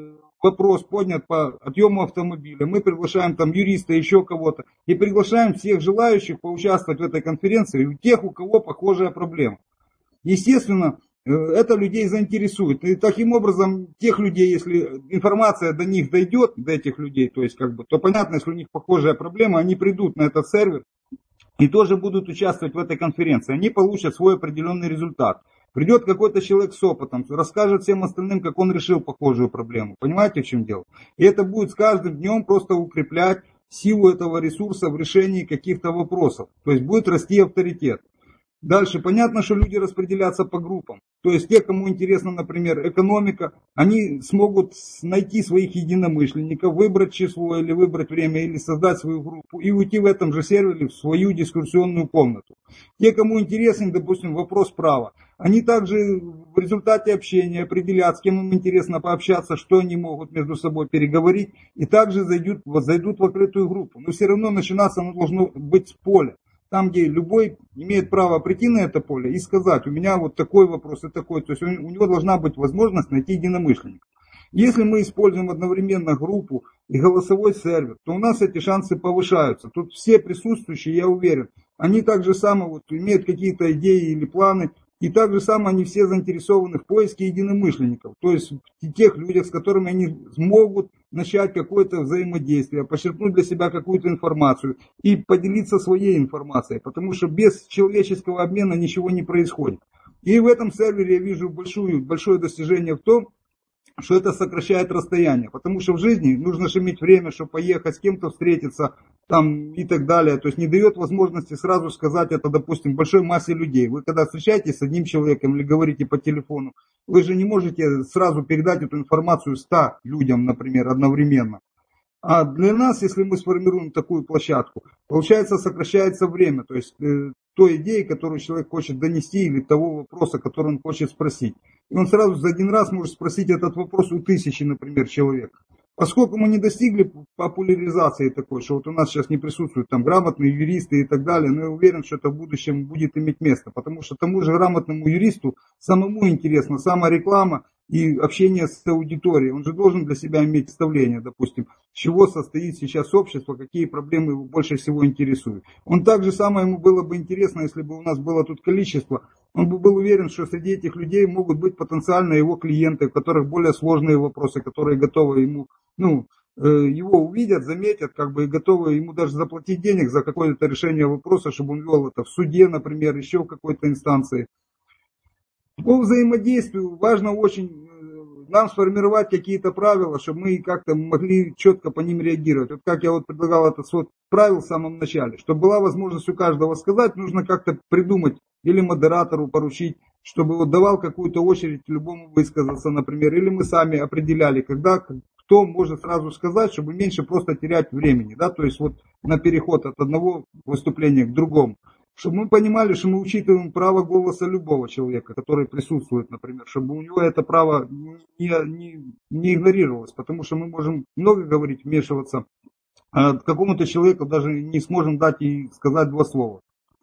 вопрос поднят по отъему автомобиля, мы приглашаем там юриста, еще кого-то, и приглашаем всех желающих поучаствовать в этой конференции, у тех, у кого похожая проблема. Естественно, это людей заинтересует. И таким образом, тех людей, если информация до них дойдет, до этих людей, то есть как бы, то понятно, если у них похожая проблема, они придут на этот сервер и тоже будут участвовать в этой конференции. Они получат свой определенный результат. Придет какой-то человек с опытом, расскажет всем остальным, как он решил похожую проблему. Понимаете, в чем дело? И это будет с каждым днем просто укреплять силу этого ресурса в решении каких-то вопросов. То есть будет расти авторитет. Дальше понятно, что люди распределятся по группам. То есть те, кому интересна, например, экономика, они смогут найти своих единомышленников, выбрать число или выбрать время, или создать свою группу и уйти в этом же сервере в свою дискуссионную комнату. Те, кому интересен, допустим, вопрос права, они также в результате общения определят, с кем им интересно пообщаться, что они могут между собой переговорить, и также зайдут, зайдут в открытую группу. Но все равно начинаться оно должно быть с поля. Там, где любой имеет право прийти на это поле и сказать, у меня вот такой вопрос и такой. То есть у него должна быть возможность найти единомышленников. Если мы используем одновременно группу и голосовой сервер, то у нас эти шансы повышаются. Тут все присутствующие, я уверен, они так же само вот имеют какие-то идеи или планы. И так же самое они все заинтересованы в поиске единомышленников, то есть тех людей, с которыми они смогут начать какое-то взаимодействие, почерпнуть для себя какую-то информацию и поделиться своей информацией, потому что без человеческого обмена ничего не происходит. И в этом сервере я вижу большую, большое достижение в том, что это сокращает расстояние, потому что в жизни нужно же иметь время, чтобы поехать, с кем-то встретиться там, и так далее. То есть не дает возможности сразу сказать это, допустим, большой массе людей. Вы когда встречаетесь с одним человеком или говорите по телефону, вы же не можете сразу передать эту информацию ста людям, например, одновременно. А для нас, если мы сформируем такую площадку, получается сокращается время, то есть э, той идеи, которую человек хочет донести, или того вопроса, который он хочет спросить. И он сразу за один раз может спросить этот вопрос у тысячи, например, человек. Поскольку мы не достигли популяризации такой, что вот у нас сейчас не присутствуют там грамотные юристы и так далее, но я уверен, что это в будущем будет иметь место, потому что тому же грамотному юристу самому интересно сама реклама и общение с аудиторией. Он же должен для себя иметь представление, допустим, с чего состоит сейчас общество, какие проблемы его больше всего интересуют. Он так же самое ему было бы интересно, если бы у нас было тут количество, он бы был уверен, что среди этих людей могут быть потенциально его клиенты, у которых более сложные вопросы, которые готовы ему, ну, его увидят, заметят, как бы и готовы ему даже заплатить денег за какое-то решение вопроса, чтобы он вел это в суде, например, еще в какой-то инстанции. По взаимодействию важно очень нам сформировать какие-то правила, чтобы мы как-то могли четко по ним реагировать. Вот как я вот предлагал этот свод правил в самом начале, чтобы была возможность у каждого сказать, нужно как-то придумать или модератору поручить, чтобы вот давал какую-то очередь любому высказаться, например, или мы сами определяли, когда кто может сразу сказать, чтобы меньше просто терять времени, да, то есть вот на переход от одного выступления к другому. Чтобы мы понимали, что мы учитываем право голоса любого человека, который присутствует, например, чтобы у него это право не, не, не игнорировалось, потому что мы можем много говорить, вмешиваться, а какому-то человеку даже не сможем дать и сказать два слова.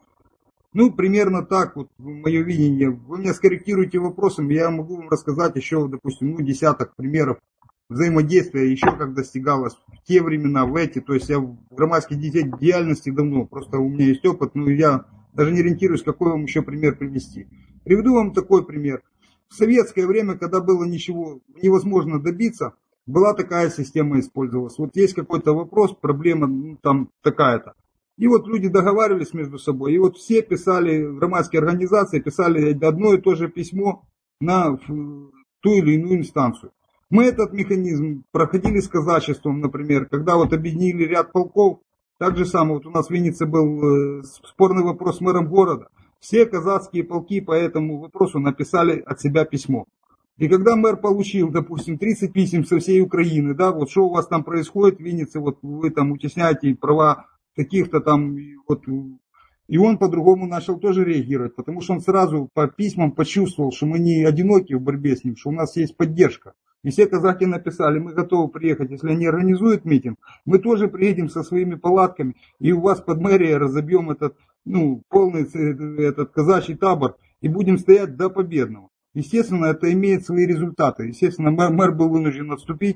Ну, примерно так, вот мое видение. Вы меня скорректируете вопросом, я могу вам рассказать еще, допустим, ну, десяток примеров взаимодействия, еще как достигалось в те времена, в эти. То есть я в громадской деятельности давно, просто у меня есть опыт, но я даже не ориентируюсь, какой вам еще пример привести. Приведу вам такой пример. В советское время, когда было ничего невозможно добиться, была такая система использовалась. Вот есть какой-то вопрос, проблема ну, там такая-то. И вот люди договаривались между собой, и вот все писали, громадские организации писали одно и то же письмо на ту или иную инстанцию. Мы этот механизм проходили с казачеством, например, когда вот объединили ряд полков, так же самое, вот у нас в Виннице был спорный вопрос с мэром города. Все казацкие полки по этому вопросу написали от себя письмо. И когда мэр получил, допустим, тридцать писем со всей Украины, да, вот что у вас там происходит в Виннице, вот вы там утесняете права каких-то там, вот, и он по-другому начал тоже реагировать, потому что он сразу по письмам почувствовал, что мы не одиноки в борьбе с ним, что у нас есть поддержка. И все казаки написали, мы готовы приехать, если они организуют митинг, мы тоже приедем со своими палатками, и у вас под мэрией разобьем этот, ну, полный этот казачий табор, и будем стоять до победного. Естественно, это имеет свои результаты. Естественно, мэр, мэр был вынужден отступить,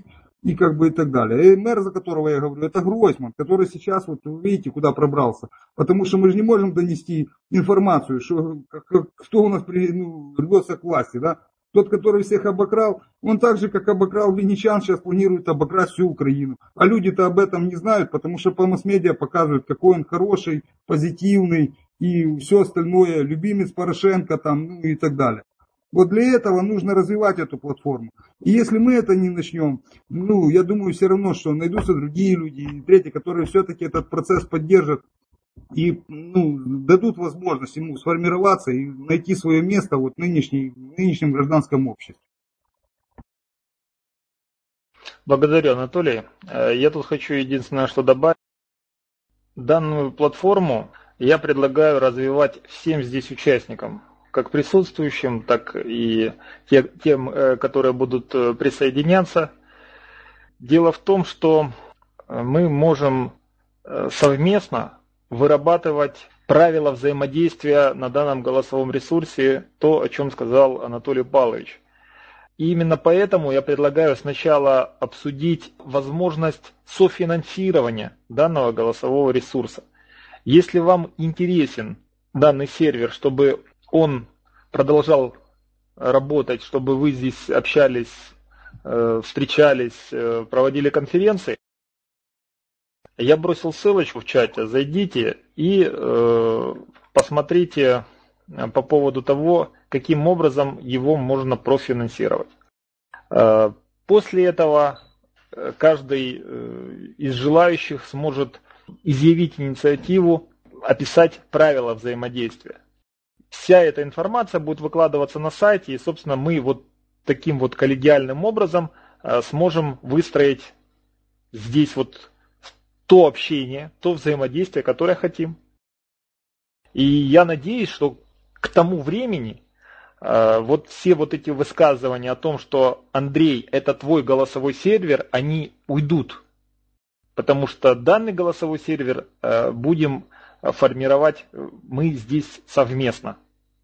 и как бы и так далее. И мэр, за которого я говорю, это Гройсман, который сейчас, вот вы видите, куда пробрался. Потому что мы же не можем донести информацию, что, кто у нас ну, рвется к власти, да. Тот, который всех обокрал, он так же, как обокрал винничан, сейчас планирует обокрасть всю Украину. А люди-то об этом не знают, потому что по масс-медиа показывают, какой он хороший, позитивный и все остальное, любимец Порошенко там, ну и так далее. Вот для этого нужно развивать эту платформу. И если мы это не начнем, ну, я думаю, все равно, что найдутся другие люди, и третьи, которые все-таки этот процесс поддержат и ну, дадут возможность ему сформироваться и найти свое место вот в нынешней, в нынешнем гражданском обществе. Благодарю, Анатолий. Я тут хочу единственное, что добавить. Данную платформу я предлагаю развивать всем здесь участникам, как присутствующим, так и тем, которые будут присоединяться. Дело в том, что мы можем совместно вырабатывать правила взаимодействия на данном голосовом ресурсе, то, о чем сказал Анатолий Павлович. И именно поэтому я предлагаю сначала обсудить возможность софинансирования данного голосового ресурса. Если вам интересен данный сервер, чтобы он продолжал работать, чтобы вы здесь общались, встречались, проводили конференции, я бросил ссылочку в чате, зайдите и э, посмотрите по поводу того, каким образом его можно профинансировать. Э, после этого каждый э, из желающих сможет изъявить инициативу, описать правила взаимодействия. Вся эта информация будет выкладываться на сайте, и, собственно, мы вот таким вот коллегиальным образом э, сможем выстроить здесь вот то общение, то взаимодействие, которое хотим. И я надеюсь, что к тому времени э, вот все вот эти высказывания о том, что Андрей, это твой голосовой сервер, они уйдут. Потому что данный голосовой сервер э, будем формировать мы здесь совместно.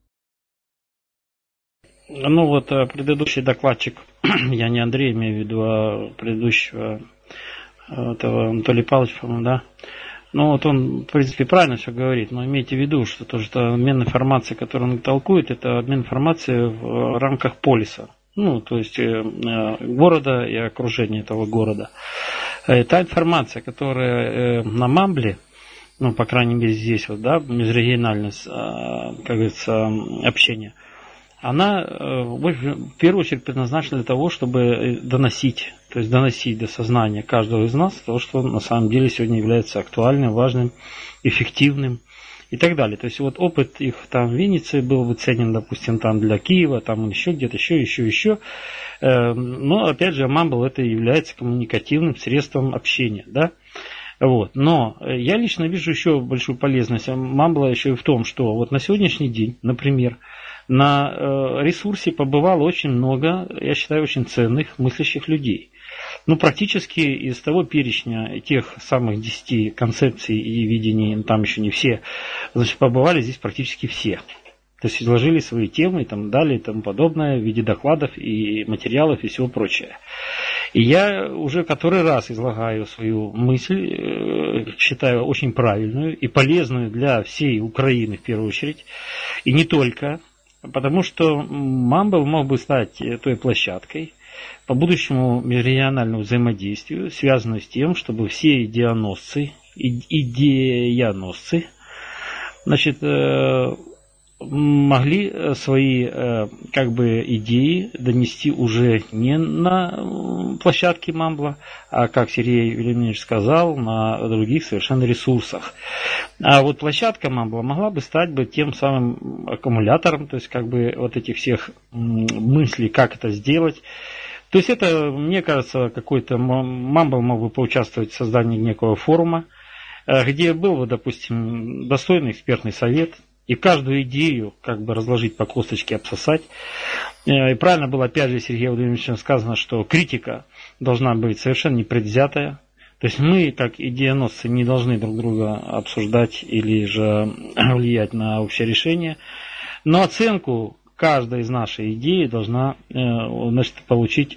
Ну вот предыдущий докладчик, я не Андрей имею в виду, а предыдущего этого Анатолия Павловича, по-моему, да. Ну вот он, в принципе, правильно все говорит, но имейте в виду, что то, что обмен информацией, который он толкует, это обмен информацией в рамках полиса. Ну, то есть э, города и окружения этого города. Э, та информация, которая э, на Мамбле, ну, по крайней мере, здесь вот, да, межрегиональность, э, как говорится, общение, она э, в первую очередь предназначена для того, чтобы доносить, то есть доносить до сознания каждого из нас то, что на самом деле сегодня является актуальным, важным, эффективным и так далее. То есть вот опыт их там в Виннице был бы ценен, допустим, там для Киева, там еще где-то, еще, еще, еще. Но, опять же, Mumble это является коммуникативным средством общения, да. Вот. Но я лично вижу еще большую полезность Mumble еще и в том, что вот на сегодняшний день, например, на ресурсе побывало очень много, я считаю, очень ценных мыслящих людей. Ну, практически из того перечня тех самых десяти концепций и видений, там еще не все, значит, побывали здесь практически все. То есть изложили свои темы и там далее и тому подобное в виде докладов и материалов и всего прочее. И я уже который раз излагаю свою мысль, считаю очень правильную и полезную для всей Украины в первую очередь, и не только, потому что Mumble мог бы стать той площадкой по будущему межрегиональному взаимодействию, связанной с тем, чтобы все идеоносцы, идеяносцы, значит, могли свои как бы идеи донести уже не на площадке Mumble, а, как Сергей Вильяминович сказал, на других совершенно ресурсах. А вот площадка Mumble могла бы стать бы тем самым аккумулятором, то есть как бы вот этих всех мыслей, как это сделать. То есть это, мне кажется, какой-то Mumble мог бы поучаствовать в создании некого форума, где был бы, допустим, достойный экспертный совет, и каждую идею как бы разложить по косточке, обсосать. И правильно было, опять же, Сергеем Владимировичем сказано, что критика должна быть совершенно непредвзятая. То есть мы, как идеоносцы, не должны друг друга обсуждать или же влиять на общее решение. Но оценку каждая из нашей идеи должна, значит, получить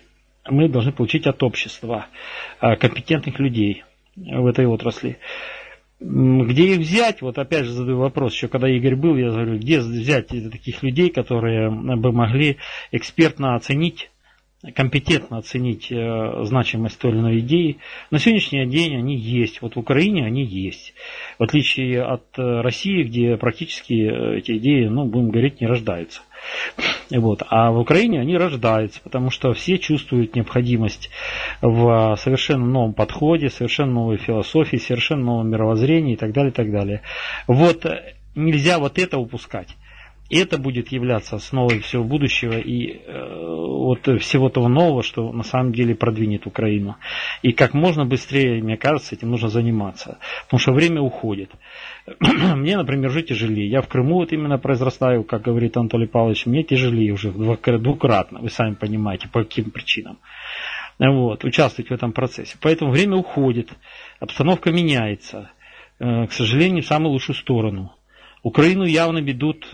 мы должны получить от общества компетентных людей в этой отрасли. Где их взять? Вот опять же задаю вопрос, еще когда Игорь был, я говорю, где взять таких людей, которые бы могли экспертно оценить, компетентно оценить э, значимость той или иной идеи. На сегодняшний день они есть. Вот в Украине они есть. В отличие от э, России, где практически эти идеи, ну, будем говорить, не рождаются. Вот. А в Украине они рождаются, потому что все чувствуют необходимость в совершенно новом подходе, совершенно новой философии, совершенно новом мировоззрении и так далее, и так далее. Вот нельзя вот это упускать. И это будет являться основой всего будущего и э, вот всего того нового, что на самом деле продвинет Украину. И как можно быстрее, мне кажется, этим нужно заниматься. Потому что время уходит. Мне, например, жить тяжелее. Я в Крыму вот именно произрастаю, как говорит Анатолий Павлович, мне тяжелее уже двукратно. Вы сами понимаете, по каким причинам. Вот, участвовать в этом процессе. Поэтому время уходит, обстановка меняется. Э, к сожалению, в самую лучшую сторону. Украину явно ведут,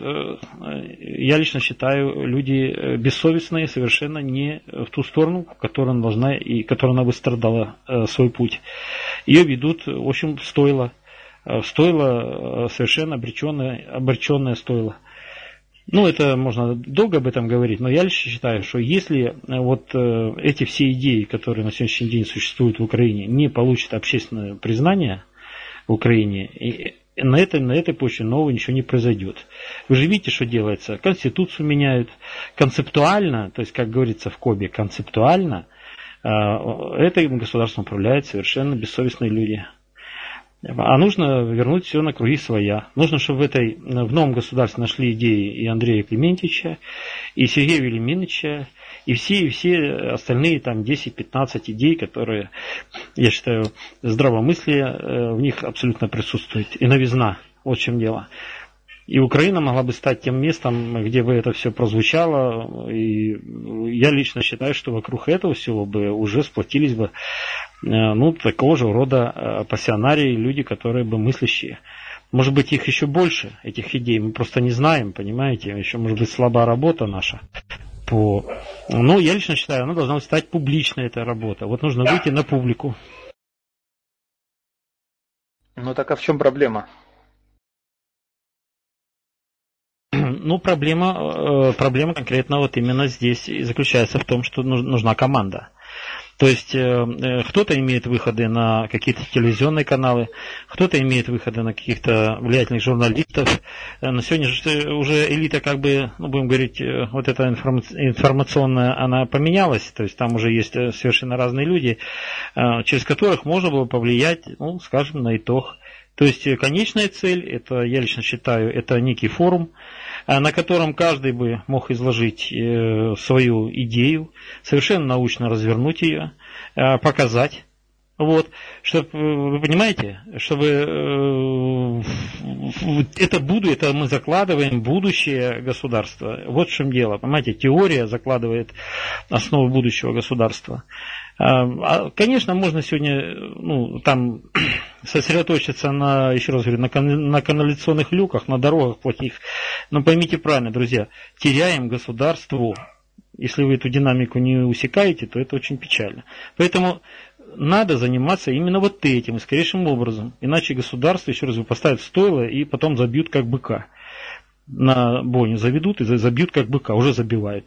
я лично считаю, люди бессовестные, совершенно не в ту сторону, в которой она должна и которой она выстрадала свой путь. Ее ведут, в общем, в стойло. В стойло совершенно обреченное, обреченное стойло. Ну, это можно долго об этом говорить, но я лично считаю, что если вот эти все идеи, которые на сегодняшний день существуют в Украине, не получат общественное признание в Украине, и На этой, на этой почве нового ничего не произойдет. Вы же видите, что делается. Конституцию меняют. Концептуально, то есть, как говорится в КОБе, концептуально, этим государством управляют совершенно бессовестные люди. А нужно вернуть все на круги своя. Нужно, чтобы в, этой, в новом государстве нашли идеи и Андрея Климентьевича, и Сергея Велиминовича, и все, и все остальные там десять-пятнадцать идей, которые, я считаю, здравомыслие в них абсолютно присутствует. И новизна, вот в чем дело. И Украина могла бы стать тем местом, где бы это все прозвучало. И я лично считаю, что вокруг этого всего бы уже сплотились бы ну, такого же рода пассионарии, люди, которые бы мыслящие. Может быть, их еще больше, этих идей, мы просто не знаем, понимаете, еще может быть слабая работа наша. По... Ну, я лично считаю, она должна стать публичной, эта работа. Вот нужно выйти на публику. Ну так а в чем проблема? Ну, проблема, проблема конкретно вот именно здесь и заключается в том, что нужна команда. То есть кто-то имеет выходы на какие-то телевизионные каналы, кто-то имеет выходы на каких-то влиятельных журналистов. На сегодня же уже элита, как бы, ну, будем говорить, вот эта информационная, она поменялась. То есть там уже есть совершенно разные люди, через которых можно было повлиять, ну, скажем, на итог. То есть конечная цель, это, я лично считаю, это некий форум, на котором каждый бы мог изложить свою идею, совершенно научно развернуть ее, показать. Вот, чтобы, вы понимаете, чтобы это будущее, это мы закладываем будущее государства. Вот в чем дело. Понимаете, теория закладывает основу будущего государства. Конечно, можно сегодня, ну, там сосредоточиться на, еще раз говорю, на, кан- на канализационных люках, на дорогах плохих. Но поймите правильно, друзья, теряем государство. Если вы эту динамику не усекаете, то это очень печально. Поэтому надо заниматься именно вот этим, и скорейшим образом. Иначе государство, еще раз, поставят в стойло и потом забьют как быка. На бойню заведут и забьют как быка, уже забивают.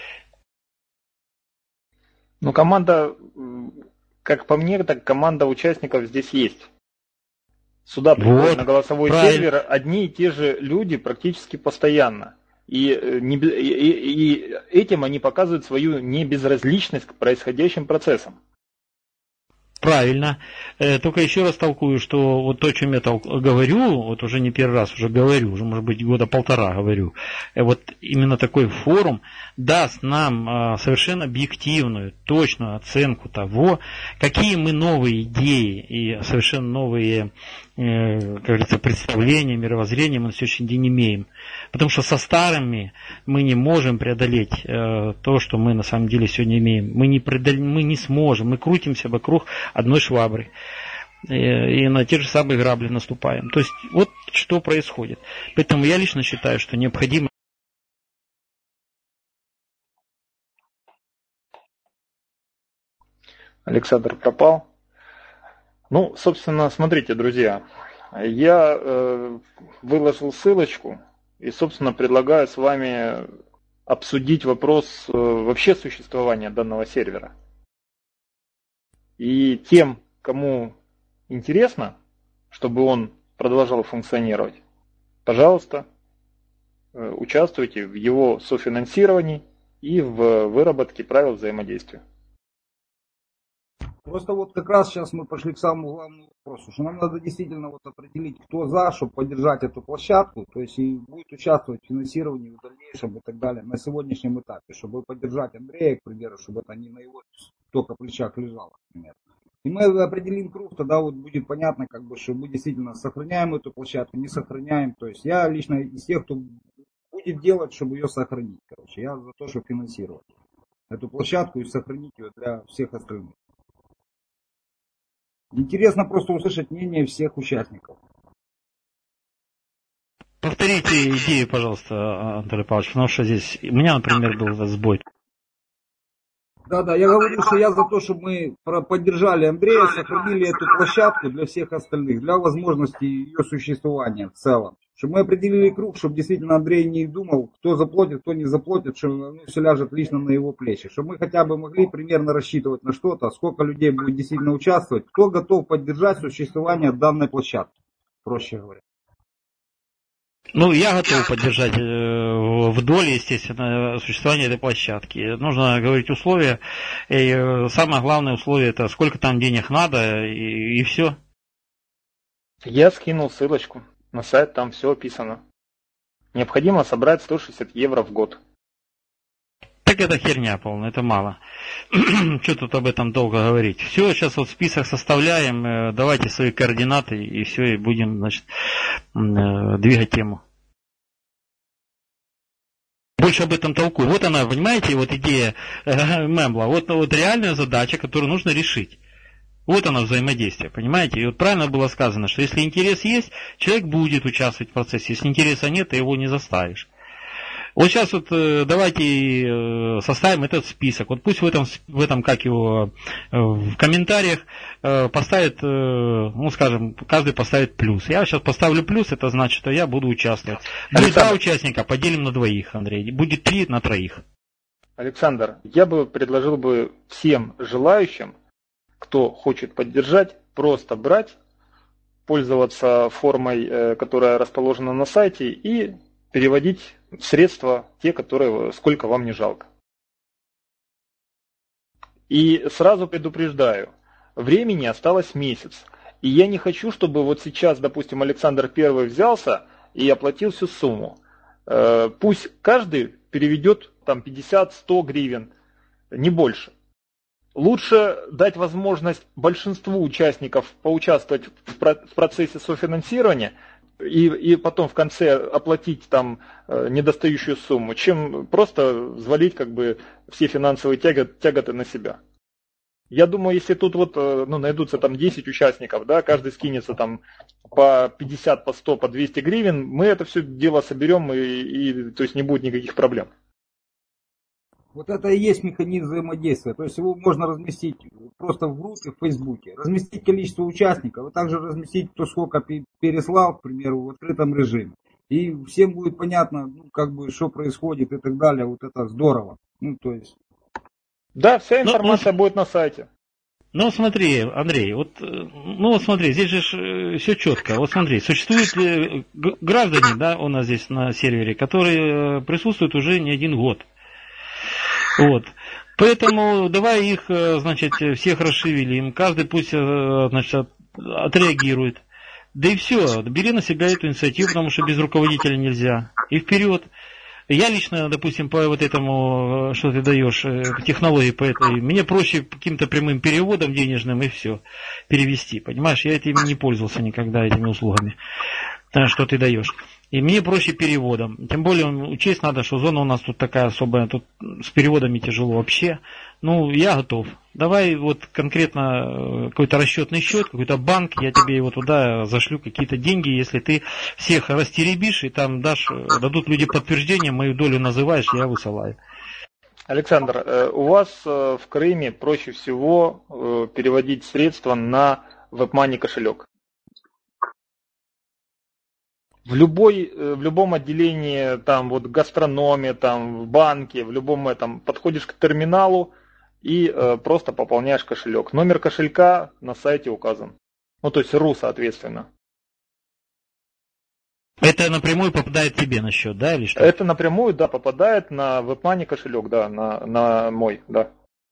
Ну, команда, как по мне, так команда участников здесь есть. Сюда приходят вот, на голосовой правильно. сервер одни и те же люди практически постоянно. И, не, и, и этим они показывают свою небезразличность к происходящим процессам. Правильно. Только еще раз толкую, что вот то, о чем я толк... говорю, вот уже не первый раз уже говорю, уже, может быть, года полтора говорю, вот именно такой форум даст нам совершенно объективную, точную оценку того, какие мы новые идеи и совершенно новые, как говорится, представления, мировоззрения мы на сегодняшний день имеем. Потому что со старыми мы не можем преодолеть то, что мы на самом деле сегодня имеем. Мы не, преодол... мы не сможем, мы крутимся вокруг одной швабры. И на те же самые грабли наступаем. То есть вот что происходит. Поэтому я лично считаю, что необходимо Александр пропал. Ну, собственно, смотрите, друзья, я э, выложил ссылочку и, собственно, предлагаю с вами обсудить вопрос э, вообще существования данного сервера. И тем, кому интересно, чтобы он продолжал функционировать, пожалуйста, э, участвуйте в его софинансировании и в выработке правил взаимодействия. Просто вот как раз сейчас мы пошли к самому главному вопросу, что нам надо действительно вот определить, кто за, чтобы поддержать эту площадку, то есть и будет участвовать в финансировании в дальнейшем и так далее на сегодняшнем этапе, чтобы поддержать Андрея, к примеру, чтобы это не на его только плечах лежало, например. И мы определим круг, тогда вот будет понятно, как бы, что мы действительно сохраняем эту площадку, не сохраняем. То есть я лично из тех, кто будет делать, чтобы ее сохранить. Короче, я за то, чтобы финансировать эту площадку и сохранить ее для всех остальных. Интересно просто услышать мнение всех участников. Повторите идею, пожалуйста, Анатолий Павлович, потому что здесь у меня, например, был сбой. Да, да, я говорю, что я за то, чтобы мы поддержали Андрея, сохранили эту площадку для всех остальных, для возможности ее существования в целом. Чтобы мы определили круг, чтобы действительно Андрей не думал, кто заплатит, кто не заплатит, что ну, все ляжет лично на его плечи. Чтобы мы хотя бы могли примерно рассчитывать на что-то, сколько людей будет действительно участвовать, кто готов поддержать существование данной площадки, проще говоря. Ну, я готов поддержать э, в доле, естественно, существование этой площадки. Нужно говорить условия. И э, самое главное условие — это сколько там денег надо, и, и все. Я скинул ссылочку на сайт, там все описано. Необходимо собрать сто шестьдесят евро в год. Так это херня полная, это мало. Что тут об этом долго говорить? Все, сейчас вот список составляем, давайте свои координаты, и все, и будем, значит, двигать тему. Больше об этом толкую. Вот она, понимаете, вот идея Мембла, вот, вот реальная задача, которую нужно решить. Вот оно взаимодействие, понимаете? И вот правильно было сказано, что если интерес есть, человек будет участвовать в процессе. Если интереса нет, ты его не заставишь. Вот сейчас вот давайте составим этот список. Вот пусть в этом, в этом как его, в комментариях поставит, ну скажем, каждый поставит плюс. Я сейчас поставлю плюс, это значит, что я буду участвовать. Будет два участника, поделим на двоих, Андрей. Будет три на троих. Александр, я бы предложил бы всем желающим, кто хочет поддержать, просто брать, пользоваться формой, которая расположена на сайте, и переводить средства, те, которые, сколько вам не жалко. И сразу предупреждаю, времени осталось месяц. И я не хочу, чтобы вот сейчас, допустим, Александр Первый взялся и оплатил всю сумму. Пусть каждый переведет там пятьдесят-сто гривен, не больше. Лучше дать возможность большинству участников поучаствовать в процессе софинансирования, И, и потом в конце оплатить там э, недостающую сумму, чем просто взвалить как бы все финансовые тяготы, тяготы на себя. Я думаю, если тут вот э, ну, найдутся там десять участников, да, каждый скинется там по пятьдесят, по сто, по двести гривен, мы это все дело соберем, и, и то есть не будет никаких проблем. Вот это и есть механизм взаимодействия. То есть его можно разместить просто в группе в Фейсбуке, разместить количество участников, а также разместить, кто сколько переслал, к примеру, в открытом режиме. И всем будет понятно, ну, как бы, что происходит и так далее. Вот это здорово. Ну, то есть... Да, вся информация ну, будет на сайте. Ну, смотри, Андрей, вот, ну, вот смотри, здесь же все четко. Вот смотри, существуют ли граждане, да, у нас здесь на сервере, которые присутствуют уже не один год. Вот. Поэтому давай их, значит, всех расшевелим, каждый пусть, значит, отреагирует. Да и все, бери на себя эту инициативу, потому что без руководителя нельзя. И вперед. Я лично, допустим, по вот этому, что ты даешь, технологии по этой, мне проще каким-то прямым переводом денежным и все перевести, понимаешь? Я этим не пользовался никогда, этими услугами, что ты даешь. И мне проще переводом. Тем более учесть надо, что зона у нас тут такая особая, тут с переводами тяжело вообще. Ну, я готов. Давай вот конкретно какой-то расчетный счет, какой-то банк, я тебе его туда зашлю какие-то деньги, если ты всех растеребишь и там дашь, дадут люди подтверждение, мою долю называешь, я высылаю. Александр, у вас в Крыме проще всего переводить средства на WebMoney кошелек. В, любой, в любом отделении, там вот гастрономе, там в банке, в любом этом, подходишь к терминалу и э, просто пополняешь кошелек. Номер кошелька на сайте указан. Ну, то есть РУ, соответственно. Это напрямую попадает тебе на счет, да, или что? Это напрямую, да, попадает на WebMoney кошелек, да, на, на мой, да.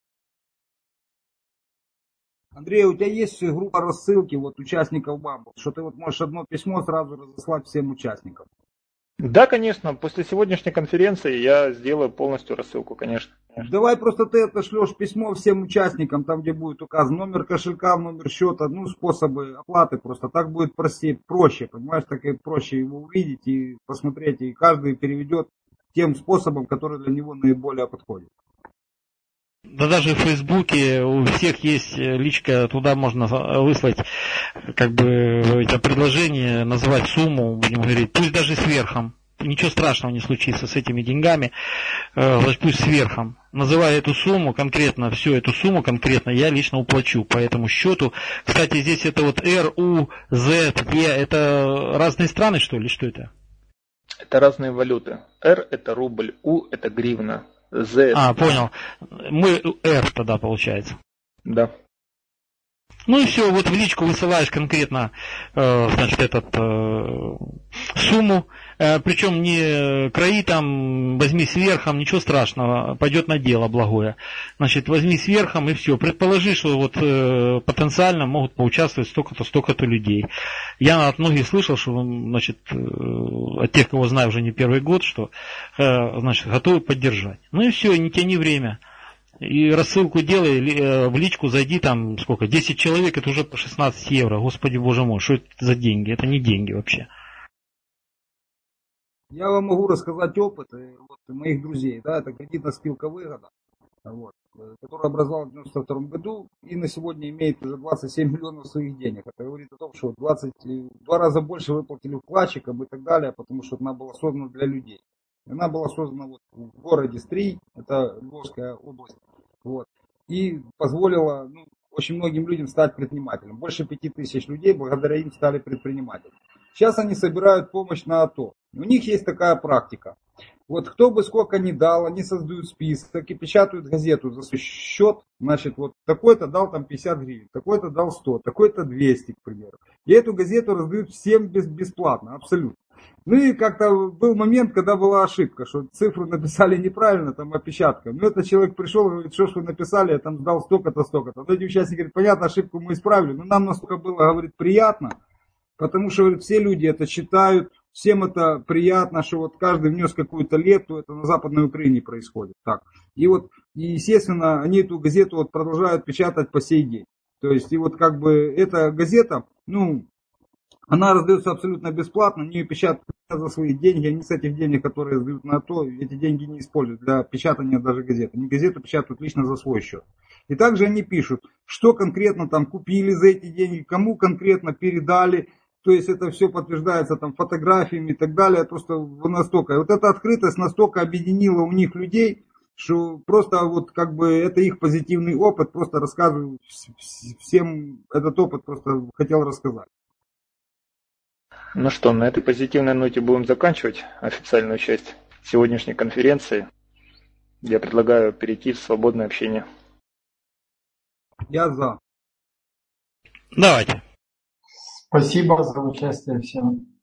Андрей, у тебя есть группа рассылки вот участников Bumble, что ты вот можешь одно письмо сразу разослать всем участникам? Да, конечно, после сегодняшней конференции я сделаю полностью рассылку, конечно. конечно. Давай просто ты отошлешь письмо всем участникам, там где будет указан номер кошелька, номер счета, ну способы оплаты просто, так будет проще, проще, понимаешь, так и проще его увидеть и посмотреть, и каждый переведет тем способом, который для него наиболее подходит. Да даже в Фейсбуке у всех есть личка, туда можно выслать как бы это предложение, назвать сумму, будем говорить, пусть даже сверхом. Ничего страшного не случится с этими деньгами, пусть сверхом. Называя эту сумму конкретно, всю эту сумму конкретно я лично уплачу по этому счету. Кстати, здесь это вот Р, У, З, Е, это разные страны, что ли, что это? Это разные валюты. Р это рубль, У это гривна. Z. А, понял. Мы R тогда получается. Да. Ну и все, вот в личку высылаешь конкретно, э, значит, этот э, сумму, э, причем не краи там, возьми сверхом, ничего страшного, пойдет на дело благое. Значит, возьми сверхом и все. Предположи, что вот э, потенциально могут поучаствовать столько-то, столько-то людей. Я от многих слышал, что, значит, э, от тех, кого знаю уже не первый год, что, э, значит, готовы поддержать. Ну и все, не тяни время. И рассылку делай, в личку зайди, там сколько, десять человек, это уже по шестнадцать евро. Господи боже мой, что это за деньги? Это не деньги вообще. Я вам могу рассказать опыт вот, моих друзей, да, это кредитная спилка «Выгода», вот, которая образовалась в девяносто втором году и на сегодня имеет уже двадцать семь миллионов своих денег. Это говорит о том, что двадцать, два раза больше выплатили вкладчикам и так далее, потому что она была создана для людей. Она была создана вот в городе Стрий, это Львовская область, вот, и позволила ну, очень многим людям стать предпринимателем. Больше пяти тысяч людей благодаря им стали предпринимателями. Сейчас они собирают помощь на АТО. У них есть такая практика. Вот кто бы сколько ни дал, они создают список и печатают газету за свой счет. Значит, вот такой-то дал там пятьдесят гривен, такой-то дал сто, такой-то двести, к примеру. И эту газету раздают всем бесплатно, абсолютно. Ну и как-то был момент, когда была ошибка, что цифру написали неправильно, там опечатка. Ну этот человек пришел и говорит, что ж вы написали, я там сдал столько-то, столько-то. Но эти участники говорят, понятно, ошибку мы исправили, но нам настолько было, говорит, приятно, потому что говорит, все люди это читают, всем это приятно, что вот каждый внес какую-то лепту, это на Западной Украине происходит. Так. И вот, и, естественно, они эту газету вот продолжают печатать по сей день. То есть, и вот как бы эта газета, ну, она раздается абсолютно бесплатно, они ее печатают за свои деньги, они с этих денег, которые сдают на АТО, эти деньги не используют для печатания даже газеты. Они газету печатают лично за свой счет. И также они пишут, что конкретно там купили за эти деньги, кому конкретно передали. То есть это все подтверждается там фотографиями и так далее. Просто настолько. И вот эта открытость настолько объединила у них людей, что просто вот как бы это их позитивный опыт. Просто рассказываю всем этот опыт, просто хотел рассказать. Ну что, на этой позитивной ноте будем заканчивать официальную часть сегодняшней конференции. Я предлагаю перейти в свободное общение. Я за. Давайте. Спасибо за участие всем.